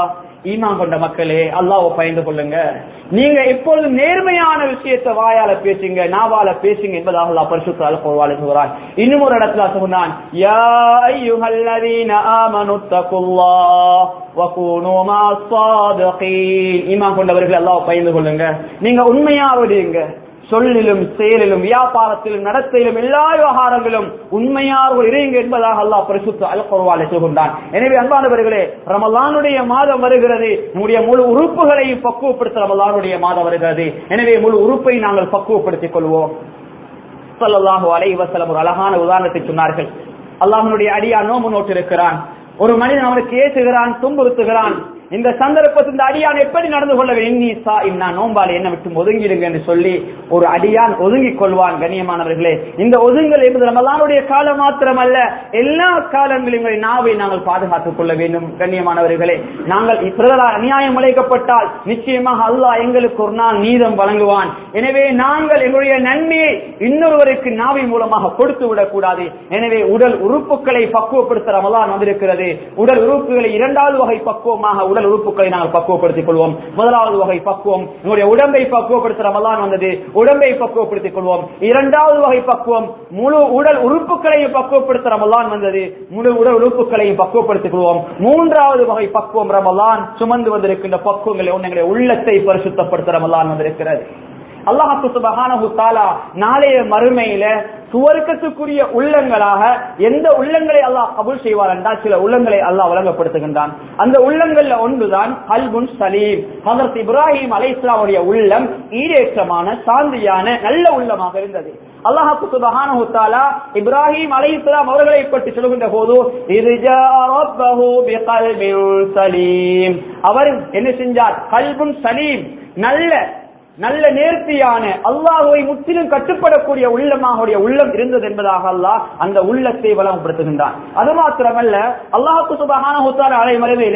ஈமான் கொண்ட மக்களே, அல்லாஹ்வை பயந்து கொள்ளுங்க. நீங்க எப்பொழுதும் நேர்மையான விஷயத்தை வாயால பேசுங்க, நாவால பேசுங்க என்பதாக அல்லாஹ் பரிசுத்த அல் குர்ஆனில் சொல்றான். இன்னும் ஒரு இடத்துல சொன்னான், யா அய்யுஹல்லதீன ஆமனு தகுல்லாஹ் வ கூனூ மஅஸ் ஸாதிகீன். ஈமான் கொண்டவர்கள் அல்லாஹ்வை பயந்து கொள்ளுங்க, நீங்க உண்மையாவீங்க, சொல்லிலும் செயலிலும் வியாபாரத்திலும் நடத்தையிலும் எல்லா விவகாரங்களும் உண்மையாக இருங்க என்பதாக அல்லாஹ் பரிசுத்த அல் குர்ஆனில் சொல்கின்றான். எனவே அன்பானவர்களே, ரமலானுடைய மாதம் வருகிறது, நம்முடைய முழு உறுப்புகளையும் பக்குவப்படுத்த ரமலானுடைய மாதம் வருகிறது. எனவே முழு உறுப்பை நாங்கள் பக்குவப்படுத்திக் கொள்வோம். ஸல்லல்லாஹு அலைஹி வஸல்லம் ஒரு அழகான உதாரணத்தை சொன்னார்கள். அல்லாஹ்வுடைய அடியான் நோன்பு நோட்டு இருக்கிறான், ஒரு மனிதன் அவனுக்கு ஏசுகிறான், துன்புறுத்துகிறான். இந்த சந்தர்ப்பத்தில் இந்த அடியான் எப்படி நடந்து கொள்ள வேண்டும்? நான் நோம்பால் என்ன விட்டு ஒதுங்கிடுங்க என்று சொல்லி ஒரு அடியான் ஒதுங்கிக் கொள்வான். கண்ணியமானவர்களே, இந்த ஒதுங்கல் என்பது ரமலானுடைய காலம் மாத்திரமல்ல, எல்லா காலங்களிலும் நாவை நாங்கள் பாதுகாத்துக் கொள்ள வேண்டும். கண்ணியமானவர்களே, நாங்கள் அநியாயம் இழைக்கப்பட்டால் நிச்சயமாக அல்லாஹ் எங்களுக்கு ஒரு நாள் நீதம் வழங்குவான். எனவே நாங்கள் எங்களுடைய நன்மையை இன்னொருவருக்கு நாவின் மூலமாக கொடுத்து விடக்கூடாது. எனவே உடல் உறுப்புகளை பக்குவப்படுத்த ரமலான் வந்திருக்கிறது. உடல் உறுப்புகளை இரண்டாவது வகை பக்குவமாக உடல் உறுப்புகளை நாங்கள் பக்குவப்படுத்திக் கொள்வோம். முதலாவது வகை பக்குவம், நம்முடைய உடம்பை பக்குவப்படுத்த ரமலான் வந்தது, உடம்பை பக்குவப்படுத்திக் கொள்வோம். இரண்டாவது வகை பக்குவம், முழு உடல் உறுப்புகளையும் பக்குவப்படுத்த ரமலான் வந்தது, முழு உடல் உறுப்புகளையும் பக்குவப்படுத்திக் கொள்வோம். மூன்றாவது வகை பக்குவம், ரமலான் சுமந்து வந்திருக்கின்ற பக்குவங்களை ஒன்றுங்களை உள்ளத்தை பரிசுத்தப்படுத்த ரமலான் வந்திருக்கிறது. அல்லாஹ் சுப்ஹானஹு வ தஆலா நாளைய மறுமையில சுவர்க்கத்துக்குரிய உள்ளங்களாக எந்த உள்ளங்களை அல்லாஹ் கபூல் செய்வார் என்றால் சில உள்ளங்களை அல்லாஹ் வழங்கப்படுத்துகின்றான். அந்த உள்ளங்கள்ல ஒன்றுதான் கல்புன் சலீம். ஹஜ்ரத் இப்ராஹிம் அலைஹிஸ்ஸலாமுடைய உள்ளம் ஈரேற்றமான சாந்தியான நல்ல உள்ளமாக இருந்தது. அல்லாஹ் சுப்ஹானஹு வ தஆலா இப்ராஹிம் அலைஹிஸ்ஸலாம் அவர்களை பற்றி சொல்கின்ற போது இர்ஜா ரப்பஹு பிகல்பின் சலீம், அவர் என்ன செஞ்சார்? கல்புன் சலீம், நல்ல நல்ல நேர்த்தியான அல்லாஹ்வை முற்றிலும் கட்டுப்படக்கூடிய உள்ளமாக உள்ளம் இருந்தது என்பதாக அல்லாஹ் அந்த உள்ளத்தை வளப்படுத்துகின்றான். அது மாத்திரமல்ல, அல்லாஹ் சுப்ஹானஹு வ தஆலா நாளை மறுமையிலே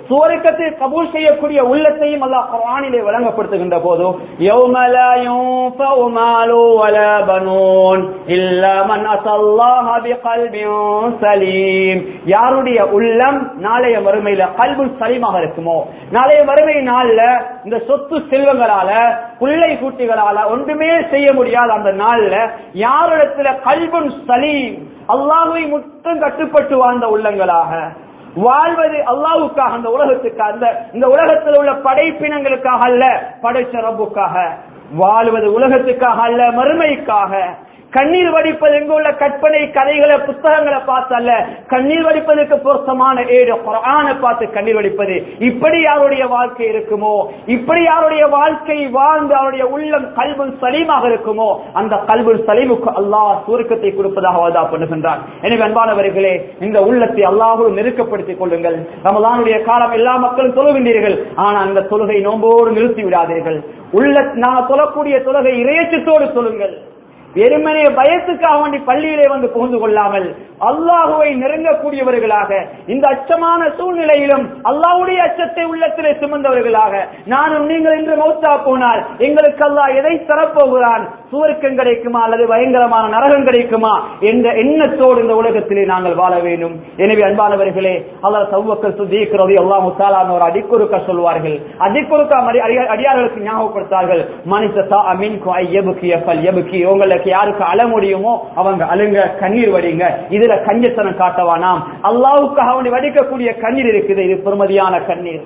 சுவர்க்கத்தை கபூல் செய்யக்கூடிய உள்ளத்தையும் அல்லாஹ் குர்ஆனிலே வழங்கப்படுத்துகின்ற போது யௌம லா யுன்ஃபஉ மாலு வலா பனூன் இல்லா மன் அஸல்லாஹ பிகல்பின் சலீம். யாருடைய உள்ளம் நாளைய மறுமையில கல்பு சலீமாக இருக்குமோ, நாளைய மறுமை நாள்ல இந்த சொத்து செல்வங்களால பிள்ளை குட்டிகளால ஒன்றுமே செய்ய முடியாத அந்த நாள்ல யாரிடத்துல கல்புன் சலீம் அல்லாஹ்வை முற்றும் கட்டுப்பட்டு வாழ்ந்த உள்ளங்களாக வாழ்வது அல்லாஹ்வுக்காக, அந்த உலகத்துக்காக, அந்த இந்த உலகத்தில் உள்ள படைப்பினங்களுக்காக அல்ல, படைச்ச ரப்புக்காக வாழ்வது உலகத்துக்காக அல்ல, மறுமைக்காக. கண்ணீர் வடிப்பது எங்க உள்ள கற்பனை கதைகளை புத்தகங்களை பார்த்து அல்ல, கண்ணீர் வடிப்பதற்கு பொருத்தமான ஏடு குர்ஆனை பார்த்து கண்ணீர் வடிப்பது. இப்படி யாருடைய வாழ்க்கை இருக்குமோ, இப்படி யாருடைய வாழ்க்கை வாழ்ந்து அவருடைய உள்ளம் கல்புல் சலீமாக இருக்குமோ, அந்த கல்புல் சலீமுக்கு அல்லாஹ் சுவர்க்கத்தை கொடுப்பதாக வாதா பண்ணுகின்றான். எனவே அன்பானவர்களே, இந்த உள்ளத்தை அல்லாஹ்வோடு நெருக்கப்படுத்திக் கொள்ளுங்கள். ரமலானுடைய காலம் எல்லா மக்களும் தொழுகின்றீர்கள், ஆனால் அந்த தொழுகை நோம்போடு நிறுத்தி விடாதீர்கள். உள்ள நாங்கள் தொழக்கூடிய தொழுகை இறையச்சத்தோடு சொல்லுங்கள். வெறுமனே பயத்துக்காக வேண்டி பள்ளியிலே வந்து புகுந்து கொள்ளாமல் அல்லாஹுவை நெருங்கக்கூடியவர்களாக, இந்த அச்சமான சூழ்நிலையிலும் அல்லாஹ்வுடைய அச்சத்தை உள்ளத்திலே சுமந்தவர்களாக நானும் நீங்கள் இன்று மௌத்தா போனால் எங்களுக்கு அல்லாஹ் எதை தரப்போகிறான், சுவர்க்கம் கிடைக்குமா அல்லது பயங்கரமான நரகம் கிடைக்குமா என்ற எண்ணத்தோடு இந்த உலகத்திலே நாங்கள் வாழ வேண்டும். எனவே அன்பானவர்களே, ஹஜ்ரத் அபூபக்கர் சித்தீக் ரலியல்லாஹு தஆலா ஒரு அடிக்குறுக்க சொல்வார்கள், அடிக்குறுக்க அடியார்களுக்கு ஞாபகப்படுத்தார்கள், மனிதா அமின்கு ஐயபுகி ஃபல் யபுகி, உங்களுக்கு யாருக்கு அழ முடியுமோ அவங்க அழுங்க, கண்ணீர் வடிங்க. இதுல கஞ்சத்தனம் காட்டவானாம். அல்லாஹ்வுக்காக அவனை வடிக்கக்கூடிய கண்ணீர் இருக்குது, இது பெருமதியான கண்ணீர்.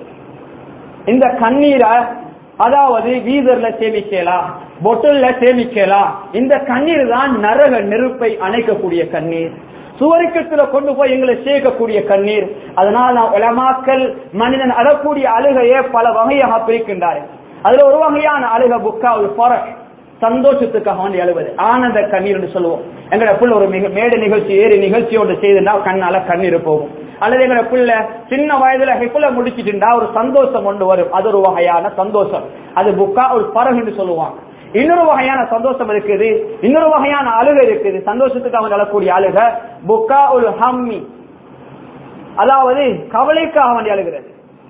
இந்த கண்ணீரை அதாவது வீதர்ல சேமிக்கலாம், பொட்டில்ல சேமிக்கலாம். இந்த கண்ணீர் தான் நரக நெருப்பை அணைக்கக்கூடிய கண்ணீர், சுவர்க்கத்துல கொண்டு போய் எங்களை சேர்க்கக்கூடிய கண்ணீர். அதனால் உலமாக்கள் மனிதன் அழக்கூடிய அழுகையை பல வகையாக பிரிக்கின்றார்கள். அதுல ஒரு வகையான அழுக புக்கா ஒரு ஃபரஹ், சந்தோஷத்துக்காக வேண்டி அழுவது, ஆனந்த கண்ணீர் என்று சொல்லுவோம். எங்கட புள்ள ஒரு மேடை நிகழ்ச்சி ஏறி நிகழ்ச்சியோடு செய்துட்டா கண்ணால கண்ணீர் போகும். அல்லது எங்கட புள்ள சின்ன வயதுல ஹிஃப்ல முடிச்சுட்டா ஒரு சந்தோஷம் கொண்டு வரும், அது ஒரு வகையான சந்தோஷம், அது புக்கா ஒரு ஃபரஹ் என்று சொல்லுவாங்க. இன்னொரு வகையான சந்தோஷம் இருக்குது, இன்னொரு வகையான அழுகை இருக்குது. சந்தோஷத்துக்காக வேண்டி அழக்கூடிய அழுக புக்கா ஒரு ஹம்மி, அதாவது கவலைக்காக வேண்டி அழுகிறது.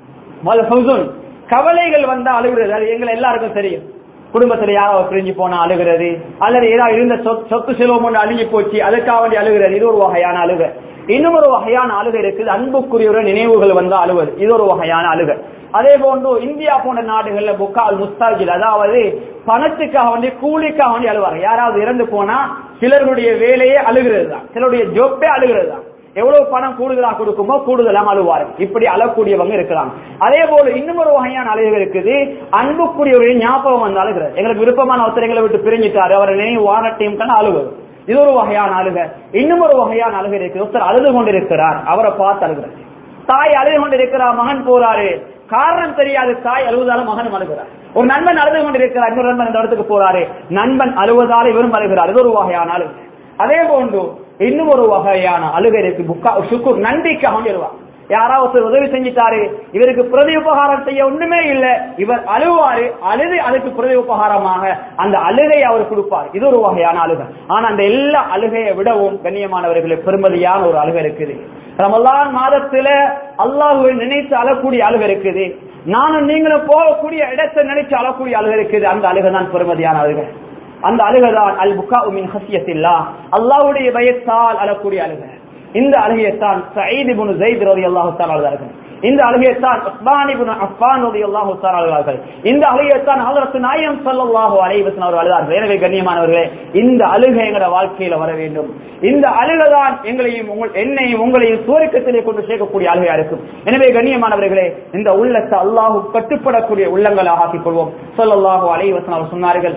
கவலைகள் வந்தா அழுகிறது, அது எங்களை எல்லாருக்கும் தெரியும். குடும்பத்துல யாராவது பிரிஞ்சு போனா அழுகிறது, அல்லது ஏதாவது இருந்த சொத்து செல்வம் ஒன்று அழுகி போச்சு அதுக்காக வேண்டி அழுகிறது, இது ஒரு வகையான அழுக. இன்னும் ஒரு வகையான அழுகை இருக்குது, அன்புக்குரிய நினைவுகள் வந்தா அழுவது, இது ஒரு வகையான அழுகை. அதே போன்று இந்தியா போன்ற நாடுகள்ல புக்கால் முஸ்தாஜில், அதாவது பணத்துக்காக வேண்டி கூலிக்காக வேண்டி அழுவாங்க. யாராவது இறந்து போனா சிலருடைய வேலையே அழுகிறது தான், சிலருடைய ஜோப்பே அழுகிறது தான். எவ்வளவு பணம் கூடுதலாக கொடுக்குமோ கூடுதலாக அழுவார்கள். இப்படி அழக்கூடியவங்க இருக்கிறாங்க. அதே போல இன்னும் ஒரு வகையான அழுகை இருக்குது, அன்புக்குரியவருடைய ஞாபகம் வந்து அழுகிறது. எங்களுக்கு விருப்பமான ஒருத்தர் எங்களை விட்டு பிரிஞ்சிட்டாரு, அவரை நினைவு வாரட்டையும் கண்ண அழுகுது, இது ஒரு வகையான அழுகை. இன்னும் ஒரு வகையான அழுகை இருக்குது, ஒருத்தர் அழுது கொண்டிருக்கிறார், அவரை பார்த்து அழுகிறார். தாய் அழுது கொண்டிருக்கிறார், மகன் போறாரு, காரணம் தெரியாது, தாய் அழுவதாலும் மகனும் அழுகிறார். ஒரு நண்பன் அழுது கொண்டிருக்கிறார், இன்னொரு நண்பன் இந்த இடத்துக்கு போறாரு, நண்பன் அழுவதால் இவரும் அழுகிறார், இது ஒரு வகையான அழுகை. அதே போன்று இன்னும் ஒரு வகையான அழுகை இருக்கு, புக்கா சுக்குர், நன்றிக்காக அழுவார். யாராவது உதவி செஞ்சிட்டாரு, இவருக்கு பிரதி உபகாரம் செய்ய ஒண்ணுமே இல்லை, இவர் அழுவாரு, அழுது அதுக்கு பிரதி உபகாரமாக அந்த அழுகையை அவர் கொடுப்பார், இது ஒரு வகையான அழுகை. ஆனா அந்த எல்லா அழுகையை விடவும் கண்ணியமானவர்களுக்கு பெருமதியான ஒரு அழுகை இருக்குது. ரமலான் மாதத்துல அல்லாஹ்வை நினைத்து அழக்கூடிய அழுகை இருக்குது, நானும் நீங்களும் போகக்கூடிய இடத்தை நினைச்சு அழக்கூடிய அழுகை இருக்குது. அந்த அழுகை தான் பெருமதியான அழுகை. அந்த அழுகைதான் அல் புகாஉ மின் ஹஸ்யத்தில்லாஹ், அல்லாஹ்வுடைய பயத்தால் அழக்கூடிய அழுகை. இந்த அழுகையைத்தான் சயீத் இப்னு ஸைத் ரலியல்லாஹு தஆலா அழுதார்கள். இந்த அழுகையைத்தான் உஸ்மான் இப்னு அஃபான் ரலியல்லாஹு தஆலா அழுதார்கள். இந்த அழுகையைத்தான் ஹஜ்ரத் நாயகம் ஸல்லல்லாஹு அலைஹி வஸல்லம் அவர்கள் அழுதார்கள். எனவே கண்ணியமானவர்களே, இந்த அழுகை எங்கட வாழ்க்கையில வர வேண்டும். இந்த அழுகைதான் எங்களையும் என்னையும் உங்களையும் சுவர்க்கத்திலே கொண்டு சேர்க்கக்கூடிய அழுகையா இருக்கும். எனவே கண்ணியமானவர்களே, இந்த உள்ளத்தை அல்லாஹ் கட்டுப்படக்கூடிய உள்ளங்களாக ஆக்கிக் கொள்வோம். ஸல்லல்லாஹு அலைஹி வஸல்லம் அவர்கள் சொன்னார்கள்,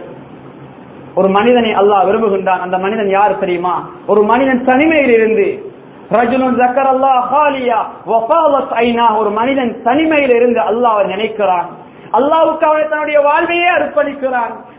ஒரு மனிதனை அல்லாஹ் விரும்புகின்றான். அந்த மனிதன் யார் தெரியுமா? ஒரு மனிதன் தனிமையில் இருந்து, ரஜுலுன் ஸக்கரல்லாஹ் ஹாலியா வஃபாலத் ஐனா, ஒரு மனிதன் தனிமையில் இருந்து அல்லாஹ்வை நினைக்கிறான், அல்லாஹ்வுக்காக தன்னுடைய வாழ்வையே அர்ப்பணிக்கிறான்,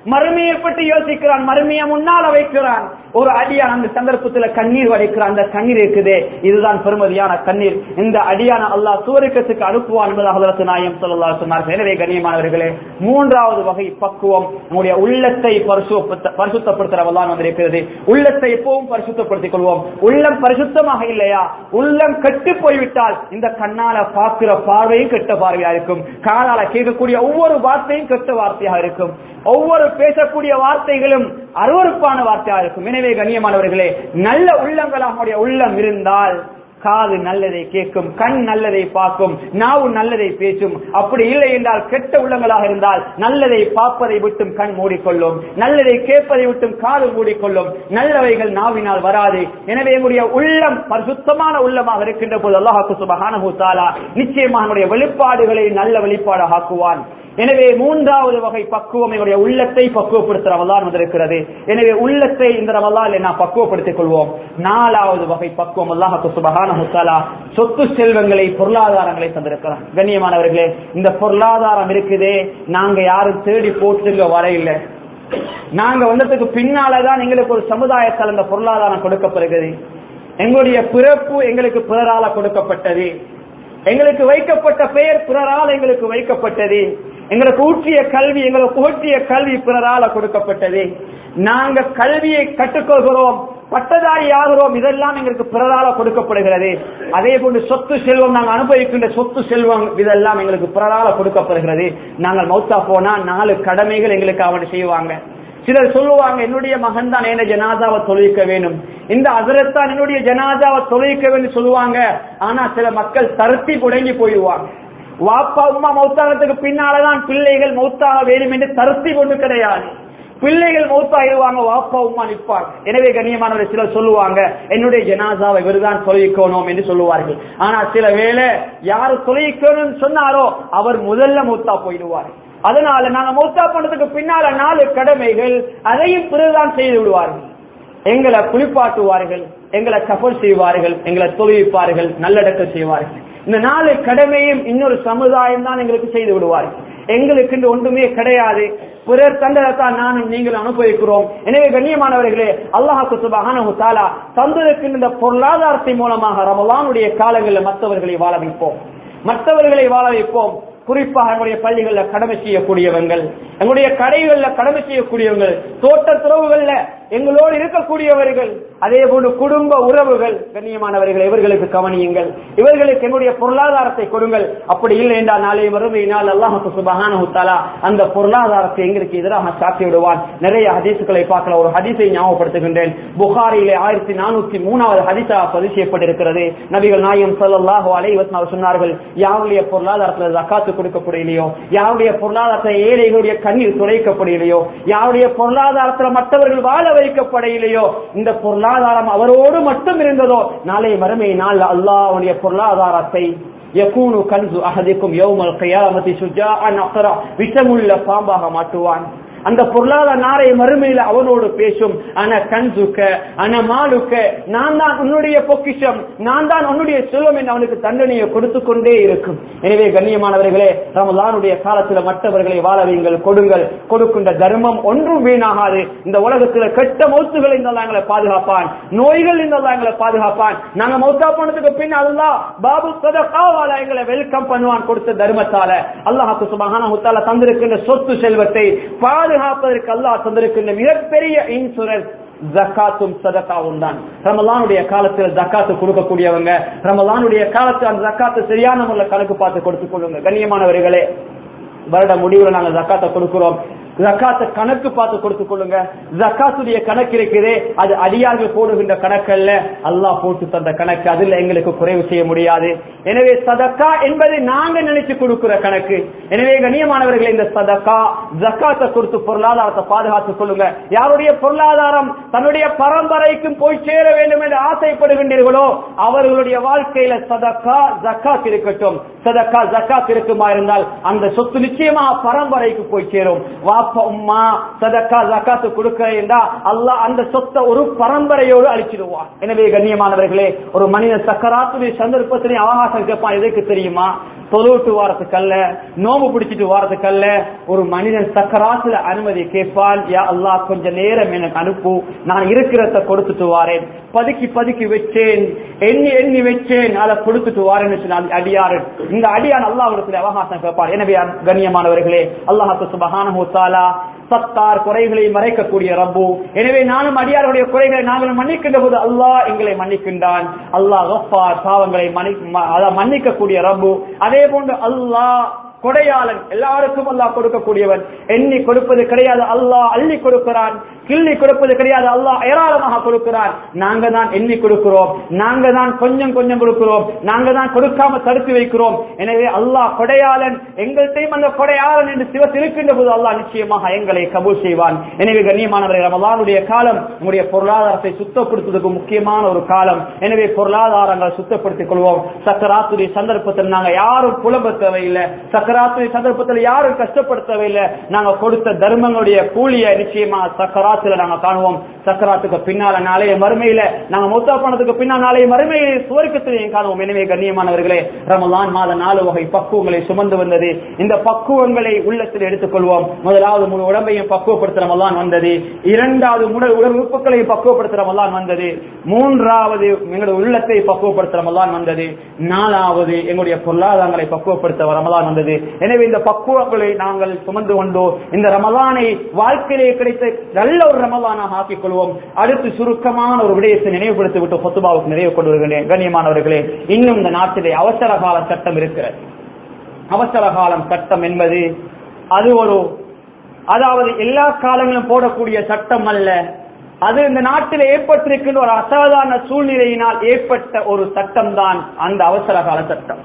மறுமையை பற்றி யோசிக்கிறான், மறுமையை முன்னால் வைக்கிறான். ஒரு அடியான் அந்த சந்தர்ப்பத்தில் கண்ணீர் வடிக்கிறான். அந்த கண்ணீர் இருக்குதே, இதுதான் பெருமதியான கண்ணீர். இந்த அடியான அல்லாஹ் சுவர்க்கத்துக்கு அனுப்புவான் என்பதாக ஹஜ்ரத் நாயகம் ஸல்லல்லாஹு அலைஹி வஸல்லம் சொன்னார்கள். எனவே கண்ணியமானவர்களே, மூன்றாவது வகை பக்குவம் நம்முடைய உள்ளத்தை பரிசுத்தப்படுத்துற வல்லான் வந்திருக்கிறது. உள்ளத்தை எப்பவும் பரிசுத்தப்படுத்திக் கொள்வோம். உள்ளம் பரிசுத்தமாக இல்லையா, உள்ளம் கெட்டு போய்விட்டால் இந்த கண்ணால பார்க்கிற பார்வையும் கெட்ட பார்வையா இருக்கும், காதால கேட்கக்கூடிய ஒவ்வொரு வார்த்தையும் கெட்ட வார்த்தையாக இருக்கும், ஒவ்வொரு பேசக்கூடிய வார்த்தைகளும் அருவருப்பான வார்த்தையாக இருக்கும். எனவே கண்ணியமானவர்களே, நல்ல உள்ளங்களாக நம்முடைய உள்ளம் இருந்தால் காது நல்லதை கேட்கும், கண் நல்லதை பார்க்கும், நாவு நல்லதை பேசும். அப்படி இல்லை என்றால் கெட்ட உள்ளங்களாக இருந்தால் நல்லதை பார்ப்பதை விட்டும் கண் மூடிக்கொள்ளும், நல்லதை கேட்பதை விட்டும் காது மூடிக்கொள்ளும், நல்லவைகள் நாவினால் வராது. எனவே என்னுடைய உள்ளம் பரிசுத்தமான உள்ளமாக இருக்கின்ற போது அல்லாஹ் சுப்ஹானஹு வ தஆலா நிச்சயமாக நம்முடைய வெளிப்பாடுகளை நல்ல வெளிப்பாடாக ஆக்குவான். எனவே மூன்றாவது வகை பக்குவம் என்னுடைய உள்ளத்தை பக்குவப்படுத்த ரமலான் வந்திருக்கிறது. எனவே உள்ளத்தை இந்த ரமலானில் நாம் பக்குவப்படுத்திக் கொள்வோம். நாலாவது வகை பக்குவம் அல்லாஹ் சுப்ஹானஹு வ தஆலா சொத்து செல்வங்களை பொருளாதாரங்களை தந்திருக்கிறார். கண்ணியமானவர்களே, இந்த பொருளாதாரம் இருக்குதே, நாங்க யாரும் தேடி போட்டுங்க வர இல்லை. நாங்க வந்ததுக்கு பின்னாலதான் எங்களுக்கு ஒரு சமுதாயத்தால் இந்த பொருளாதாரம் கொடுக்கப்படுகிறது. எங்களுடைய பிறப்பு எங்களுக்கு பிறரால கொடுக்கப்பட்டது, எங்களுக்கு வைக்கப்பட்ட பெயர் பிறரால் எங்களுக்கு வைக்கப்பட்டது, எங்களுக்கு ஊற்றிய கல்வி எங்களுக்கு ஊற்றிய கல்வி பிறரால கொடுக்கப்பட்டது. நாங்க கல்வியை கற்றுக்கொள்கிறோம், பட்டதாரி ஆகிறோம், இதெல்லாம் எங்களுக்கு பிறரால கொடுக்கப்படுகிறது. அதே போன்று சொத்து செல்வம், நாங்கள் அனுபவிக்கின்ற சொத்து செல்வம் இதெல்லாம் எங்களுக்கு பிறரால கொடுக்கப்படுகிறது. நாங்கள் மௌத்தா போனா நாலு கடமைகள் எங்களுக்கு அவன் செய்வாங்க. சிலர் சொல்லுவாங்க, என்னுடைய மகன் தான் என்ன ஜனாதாவை தொழுவிக்க வேணும், இந்த ஹஜ்ரத் தான் என்னுடைய ஜனாதாவை தொழுவிக்க வேண்டும் சொல்லுவாங்க. ஆனா சில மக்கள் தருத்தி புடங்கி போயிடுவாங்க. வாப்பா உமா மௌத்தானத்துக்கு பின்னாலதான் பிள்ளைகள் மௌத்தாக வேணும் என்று தருத்தி கொண்டு கிடையாது. பிள்ளைகள் மௌத்தாகிடுவாங்க, வாப்பா உமா நிற்பாங்க. எனவே கண்ணியமானவர்கள் சிலர் சொல்லுவாங்க, என்னுடைய ஜனாதாவை இவர்தான் தொழுவிக்கணும் என்று சொல்லுவார்கள். ஆனா சில வேளை யாரு தொழுவிக்கணும் சொன்னாரோ அவர் முதல்ல மௌத்தா போயிடுவார். அதனால நாங்க மௌத்தா பண்ணதுக்கு பின்னால நாலு கடமைகள் அதையும் பிறகுதான் செய்து விடுவார்கள். எங்களை குளிப்பாட்டுவார்கள், எங்களை கஃபன் செய்வார்கள், எங்களை தொழுவிப்பார்கள், நல்லடக்கம் செய்வார்கள். இந்த நாலு கடமையும் இன்னொரு சமுதாயம் தான் எங்களுக்கு செய்து விடுவார்கள். எங்களுக்கு ஒன்றுமே கிடையாது, பிறர் தந்ததான் நானும் நீங்கள் அனுபவிக்கிறோம். எனவே கண்ணியமானவர்களே, அல்லாஹ் சுப்ஹானஹு வ தஆலா தந்திருக்கின்ற இந்த பொருளாதாரத்தின் மூலமாக ரமலானுடைய காலங்களில் மற்றவர்களை வாழ வைப்போம், மற்றவர்களை வாழ வைப்போம். குறிப்பாக எங்களுடைய பள்ளிகள்ல கடமை செய்யக்கூடியவங்கள், எங்களுடைய கடைகள்ல கடமை செய்யக்கூடியவங்க, தோட்ட துறவுகள்ல எங்களோடு இருக்கக்கூடியவர்கள், அதே போன்று குடும்ப உறவுகள், கண்ணியமானவர்கள் இவர்களுக்கு கவனியுங்கள், இவர்களுக்கு என்னுடைய பொருளாதாரத்தை கொடுங்கள். அப்படி இல்லை என்றால் நாளை மறுமையினால் அல்லாஹ் சுப்ஹானஹு வ தஆலா அந்த பொருளாதாரத்தை எங்களுக்கு எதிராக சாட்டி விடுவான். நிறைய ஹதீசுகளை பார்க்கலாம். ஒரு ஹதீஸை ஞாபகப்படுத்துகின்றேன். புகாரியிலே ஆயிரத்தி நானூத்தி மூணாவது ஹதீஸாக பதிவு செய்யப்பட்டிருக்கிறது. நபிகள் நாயகம் ஸல்லல்லாஹு அலைஹி வஸல்லம் சொன்னார்கள், யாருடைய பொருளாதாரத்தில் ஜகாத்து கொடுக்கப்படலையோ, யாருடைய பொருளாதாரத்தை ஏழைகளுடைய கண்ணீர் துடைக்கப்படலையோ, யாருடைய பொருளாதாரத்தில் மற்றவர்கள் வாழ வைக்கப்படையிலையோ, இந்த பொருளாதாரம் அவரோடு மட்டும் இருந்ததோ, நாளை மறுமை நாள் அல்லாஹ்வுடைய பொருளாதாரத்தை யகூனு கன்சு அஹதிக்கும் யௌமல் கியாமத்தி சுஜாஅன் அக்ரா விஷமுள்ள பாம்பாக மாட்டுவான். அந்த பொருளாதார நாளை மறுமையில அவனோடு பேசும், அன கன்சுக்க அன மாலுக்க, நான் தான் உன்னுடைய பொக்கிஷம், நான் தான் உன்னுடைய செல்வம் என்று அவனுக்கு தண்டனையை கொடுத்து கொண்டே இருக்கும். எனவே கண்ணியமானவர்களே, ரமலானுடைய காலத்துல மற்றவர்களை வாழ வையுங்கள், கொடுங்கள். கொடுக்கின்ற தர்மம் ஒன்றும் வீணாகாது. இந்த உலகத்துல கெட்ட மௌத்துகள் இந்த எங்களை பாதுகாப்பான், நோய்கள் இந்த எங்களை பாதுகாப்பான். நாங்க மௌத்தா போனதுக்கு பின் அல்லாஹ் பாபு சதகாவால எங்களை வெல்கம் பண்ணுவான். கொடுத்த தர்மத்தால அல்லாஹ் சுப்ஹானஹு வ தஆலா தந்திருக்கின்ற சொத்து செல்வத்தை பாதுகாப்பதற்கு அல்லாஹ் தந்திருக்கின்ற மிகப்பெரிய இன்சூரன்ஸ் ஜக்காத்தும் சதகாவும் தான். ரமலானுடைய காலத்தில் ஜக்காத்து கொடுக்கக்கூடியவங்க ரமலானுடைய காலத்தில் அந்த ஜக்காத்தை சரியான முறையில் கணக்கு பார்த்து கொடுத்துக் கொள்ளுங்க. கண்ணியமானவர்களே, வருட முடிவுல நாங்கள் ஜக்காத்தை கொடுக்கிறோம், ஜக்காத்தை கணக்கு பார்த்து கொடுத்துக் கொள்ளுங்க. ஜக்காத்துடைய கணக்கு இருக்கிறதே, அது அடியார்கள் போடுகின்ற கணக்கல்ல, அல்லாஹ் போட்டு தந்த கணக்கு, அதுல எங்களுக்கு குறைவு செய்ய முடியாது. எனவே சதக்கா என்பது நாங்க நினைச்சு கொடுக்கிற கணக்கு. எனவே கண்ணியமானவர்களை, இந்த சதக்கா ஜக்காத்தை கொடுத்து பொருளாதாரத்தை பாதுகாத்துக் கொள்ளுங்க. யாருடைய பொருளாதாரம் தன்னுடைய பரம்பரைக்கும் போய் சேர வேண்டும் என்று ஆசைப்படுகின்றீர்களோ அவர்களுடைய வாழ்க்கையில சதக்கா ஜக்காத் இருக்கட்டும். சதக்கா ஜக்காத் இருக்குமா இருந்தால் அந்த சொத்து நிச்சயமா பரம்பரைக்கு போய் சேரும். உம்மா சதக்கா ஜக்காத்து கொடுக்கிறா அல்லாஹ் அந்த சொத்தை ஒரு பரம்பரையோடு அழிச்சிடுவான். எனவே கண்ணியமானவர்களே, ஒரு மனிதன் சக்கராத்துடைய சந்தர்ப்பத்திலே அவகாசம் கேட்பான். எதற்கு தெரியுமா? தொழுவிட்டு வாரத்துக்கு அல்ல, நோம்பு பிடிச்சிட்டு வாரத்துக்கு அல்ல. ஒரு மனிதன் சக்கராத்துல அனுமதி கேட்பான், யா அல்லாஹ் கொஞ்ச நேரம் எனக்கு அனுப்பு, நான் இருக்கிறத கொடுத்துட்டு வாரேன், பதுக்கி பதுக்கி வச்சேன், எண்ணி எண்ணி வச்சேன், அதை கொடுத்துட்டு வாரேன்னு அடியாரு இந்த அடியான் அல்லாஹ்விடத்தில் அவகாசம் கேட்பார். எனவே கண்ணியமானவர்களே, அல்லாஹ் சுப்ஹானஹு வ தஆலா சத்தார் குறைகளை மறைக்கக்கூடிய ரப்பு. எனவே நானும் அடியாருடைய குறைகளை நாங்கள் மன்னிக்கின்ற போது அல்லாஹ் எங்களை மன்னிக்கின்றான். அல்லாஹ் கஃபார், பாவங்களை மன்னிக்கக்கூடிய ரப்பு. அதே போன்று அல்லாஹ் கொடையாளன், எல்லாருக்கும் அல்லாஹ் கொடுக்கக்கூடியவன். எண்ணி கொடுப்பது கிடையாது, அல்லாஹ் அள்ளி கொடுக்கிறான். கிள்ளி கொடுப்பது கிடையாது, அல்லாஹ் ஏராளமாக கொடுக்கிறான். நாங்க தான் எண்ணி கொடுக்கிறோம், நாங்க தான் கொஞ்சம் கொஞ்சம் கொடுக்கிறோம், நாங்க தான் கொடுக்காம தடுத்து வைக்கிறோம். எனவே அல்லாஹ் கொடையாளன், எங்கள்கிட்டையும் அந்த கொடையாளன் என்று சிவத்தில் இருக்கின்ற போது அல்லாஹ் நிச்சயமாக எங்களை கபூல் செய்வான். எனவே கண்ணியமானவர்கள், ரமலானுடைய காலம் உங்களுடைய பொருளாதாரத்தை சுத்தப்படுத்துவதற்கு முக்கியமான ஒரு காலம். எனவே பொருளாதாரங்களை சுத்தப்படுத்திக் கொள்வோம். சக்கராத்துடைய சந்தர்ப்பத்தில் நாங்க யாரும் புலம்ப தேவையில்லை, சக்கராத்துடைய சந்தர்ப்பத்தில் யாரும் கஷ்டப்படுத்த தேவையில்லை. நாங்க கொடுத்த தர்மங்களுடைய கூலியை நிச்சயமாக சக்கரா நாங்க காணுவோம். சக்கராத்துக்கு பின்னால நாளைய மறுமையில நாங்க மௌத்தா போனதுக்கு பின்னால் நாளைய மறுமையை சுவர்க்கத்திலையும் காணுவோம். எனவே கண்ணியமானவர்களே, ரமலான் மாத நாலு வகை பக்குவங்களை சுமந்து வந்தது. இந்த பக்குவங்களை உள்ளத்தில் எடுத்துக்கொள்வோம். முதலாவது முழு உடம்பையும் பக்குவப்படுத்த ரமலான் வந்தது. இரண்டாவது உடல் உறுப்புகளை பக்குவப்படுத்த ரமலான் வந்தது. மூன்றாவது எங்களுடைய உள்ளத்தை பக்குவப்படுத்த ரமலான் வந்தது. நாலாவது எங்களுடைய பொருளாதாரங்களை பக்குவப்படுத்த ரமலான் வந்தது. எனவே இந்த பக்குவங்களை நாங்கள் சுமந்து கொண்டோ இந்த ரமலானை வாழ்க்கையிலே கிடைத்த நல்ல ஒரு ரமலானாக ஆக்கிக் கொள்வோம். அடுத்து சுருக்கமான ஒரு விடயத்தை நினைவுபடுத்தி விட்டு ஹுத்பாவுக்கு நிறைவு கொண்டு வருகிறேன். கண்ணியமானவர்களே, இன்னும் இந்த நாட்டிலே அவசர கால சட்டம் இருக்கிறது. அவசர காலம் சட்டம் என்பது அது ஒரு, அதாவது எல்லா காலங்களும் போடக்கூடிய சட்டம் அல்ல. அது இந்த நாட்டில் ஏற்பட்டிருக்கின்ற ஒரு அசாதாரண சூழ்நிலையினால் ஏற்பட்ட ஒரு சட்டம் தான் அந்த அவசர கால சட்டம்.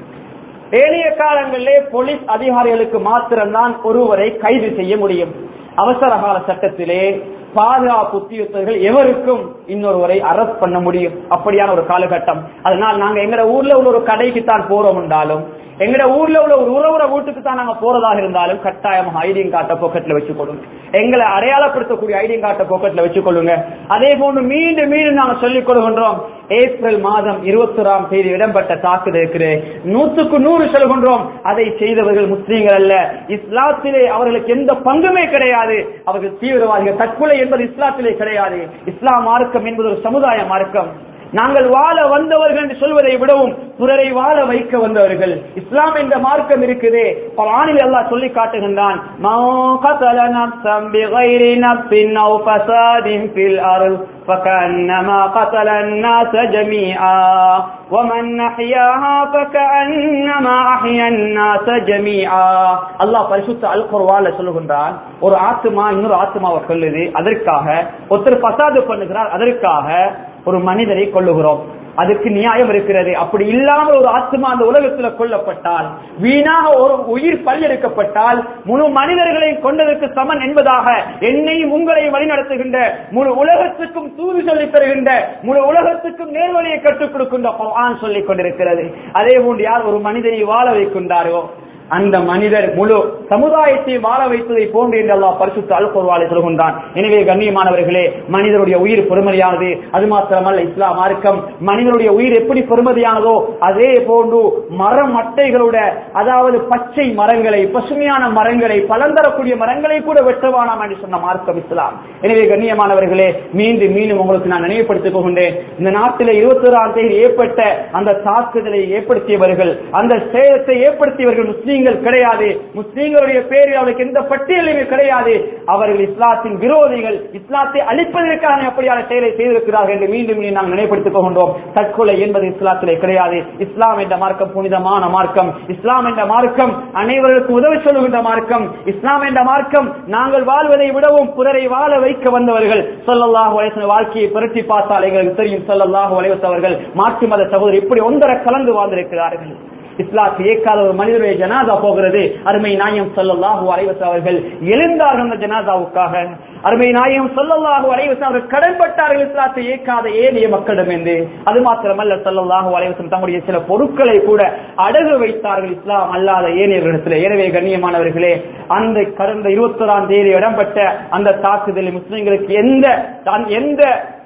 ஏனைய காலங்களிலே போலீஸ் அதிகாரிகளுக்கு மாத்திரம்தான் ஒருவரை கைது செய்ய முடியும். அவசர கால சட்டத்திலே பாதுகாப்பு உத்தியோகத்தர்கள் எவருக்கும் இன்னொருவரை அரெஸ்ட் பண்ண முடியும். அப்படியான ஒரு காலகட்டம். அதனால் நாங்க எங்கட ஊர்ல உள்ள ஒரு கடைக்கு தான் போறோம் என்றாலும், எங்கட ஊர்ல உள்ள ஒரு உறவுற வீட்டுக்கு தான் நாங்க போறதாக இருந்தாலும் கட்டாயமாக ஐடியும் கார்டை பாக்கெட்ல வச்சுக்கொள்ளுங்க. எங்களை அடையாளப்படுத்தக்கூடிய ஐடியும் கார்டை பாக்கெட்ல வச்சுக்கொள்ளுங்க. அதே போன்று மீண்டும் மீண்டும் நாங்க சொல்லிக் கொள்கின்றோம், ஏப்ரல் மாதம் இருபத்தி ஓராம் தேதி இடம்பெற்ற தாக்குதல் இருக்கிறேன், நூற்றுக்கு நூறு சொல்கின்றோம், அதை செய்தவர்கள் முஸ்லீம்கள் அல்ல. இஸ்லாத்திலே அவர்களுக்கு எந்த பங்குமே கிடையாது. அவர்கள் தீவிரவாதிகள். தற்கொலை என்பது இஸ்லாத்திலே கிடையாது. இஸ்லாம் மார்க்கம் என்பது ஒரு சமுதாய மார்க்கம். நாங்கள் வாழ வந்தவர்கள் என்று சொல்வதை விடவும் பிறரை வாழ வைக்க வந்தவர்கள். இஸ்லாம் என்ற மார்க்கம் இருக்குதே, குர்ஆனில் அல்லாஹ் சொல்லி காட்டுகின்றான், மன் கதல நஃப்ஸன் பிகைரி நஃப்ஸின் அவ் ஃபஸாதின் ஃபில் அர்த் ஃபகன்னமா கதல الناس ஜமீஆ வமன் அஹ்யாஹா ஃபகன்னமா அஹ்யா الناس ஜமீஆ. அல்லாஹ் பரிசுத்த அல் குர்ஆன்ல சொல்லுகின்றான், ஒரு ஆத்மா இன்னொரு ஆத்மாவை கொல்லுது, அதற்காக ஒருத்தர் ஃபஸாது பண்ணுகிறார், அதற்காக ஒரு மனிதரை கொல்லுகிறோம். அதுக்கு நியாயம் இருக்கிறது. அப்படி இல்லாமல் ஒரு ஆத்மா அந்த உலகத்தில் கொல்லப்பட்டால், வீணாக ஒரு உயிர் பலியெடுக்கப்பட்டால், முழு மனிதர்களை கொண்டதற்கு சமன் என்பதாக என்னையும் உங்களை வழிநடத்துகின்ற, முழு உலகத்துக்கும் தூது சொல்லித் தருகின்ற, முழு உலகத்துக்கும் நேர்வழியை கற்றுக் கொடுக்கின்ற குர்ஆன் சொல்லிக் கொண்டிருக்கிறது. அதே போன்று யார் ஒரு மனிதனை வாழ வைக்கின்றாரோ அந்த மனிதர் முழு சமுதாயத்தை வாழ வைத்ததை போன்று என்று அல்லாஹ் பரிசுத்த அல் குர்ஆனில் சொல்கின்றான். எனவே கண்ணியமானவர்களே, மனிதனுடைய உயிர் பெருமதியானது. அது மாத்திரமல்ல, இஸ்லாம் மார்க்கம் மனிதனுடைய உயிர் எப்படி பெருமதியானதோ அதே போன்று மரம் மட்டைகளுடைய, அதாவது பச்சை மரங்களை, பசுமையான மரங்களை, பலந்தரக்கூடிய மரங்களை கூட வெட்டவானாம் என்று சொன்ன மார்க்கம் இஸ்லாம். எனவே கண்ணியமானவர்களே, மீண்டும் மீண்டும் உங்களுக்கு நான் நினைவுபடுத்திக் கொண்டேன், இந்த நாட்டிலே இருபத்தி ஓராம் தேதி ஏற்பட்ட அந்த தாக்குதலை ஏற்படுத்தியவர்கள், அந்த சேதத்தை ஏற்படுத்தியவர்கள் முஸ்லீம் கிடையாது. முஸ்லீம்களுடைய பேரில் அவருக்கு எந்த பட்டியலுமே கிடையாது. அவர்கள் இஸ்லாத்தின் விரோதிகள், இஸ்லாத்தை அழிப்பதற்கான அப்படியான செயலை செய்திருக்கிறார்கள் என்று மீண்டும் நாம் நினைவுபடுத்திக் கொண்டோம். தற்கொலை என்பது இஸ்லாத்திலே கிடையாது. இஸ்லாம் என்ற மார்க்கம் புனிதமான மார்க்கம். இஸ்லாம் என்ற மார்க்கம் அனைவருக்கும் உதவி சொல்லுகின்ற மார்க்கம். இஸ்லாம் என்ற மார்க்கம் நாங்கள் வாழ்வதை விடவும் பிறரை வாழ வைக்க வந்தவர்கள். ஸல்லல்லாஹு அலைஹி வஸல்லம் வாழ்க்கையை புரட்டி பார்த்தால் எங்களுக்கு தெரியும், ஸல்லல்லாஹு அலைஹி வஸல்லம் அவர்கள் மாற்று மத சகோதரர் இப்படி ஒன்றரை கலந்து வாழ்ந்திருக்கிறார்கள். இஸ்லாத்தை ஏற்காத ஒரு மனிதனுடைய ஜனாதா போகிறது, அருமை நாயகம் ஸல்லல்லாஹு அலைஹி வஸல்லம் அவர்கள் எழுந்தார்கள் அந்த ஜனாதாவுக்காக. அருமை நாயகம் ஸல்லல்லாஹு அலைஹி வஸல்லம் அவர்கள் கடன்பட்டார்கள் இஸ்லாத்தை ஏற்காத ஏனைய மக்களிடமிருந்து. அது மாத்திரமல்ல, ஸல்லல்லாஹு அலைஹி வஸல்லம் தம்முடைய சில பொருட்களை கூட அடகு வைத்தார்கள் இஸ்லாம் அல்லாத ஏனையர்களிடத்தில். எனவே கண்ணியமானவர்களே, அந்த கடந்த இருபத்தி ஓராம் தேதி இடம்பெற்ற அந்த தாக்குதலில் முஸ்லிம்களுக்கு எந்த எந்த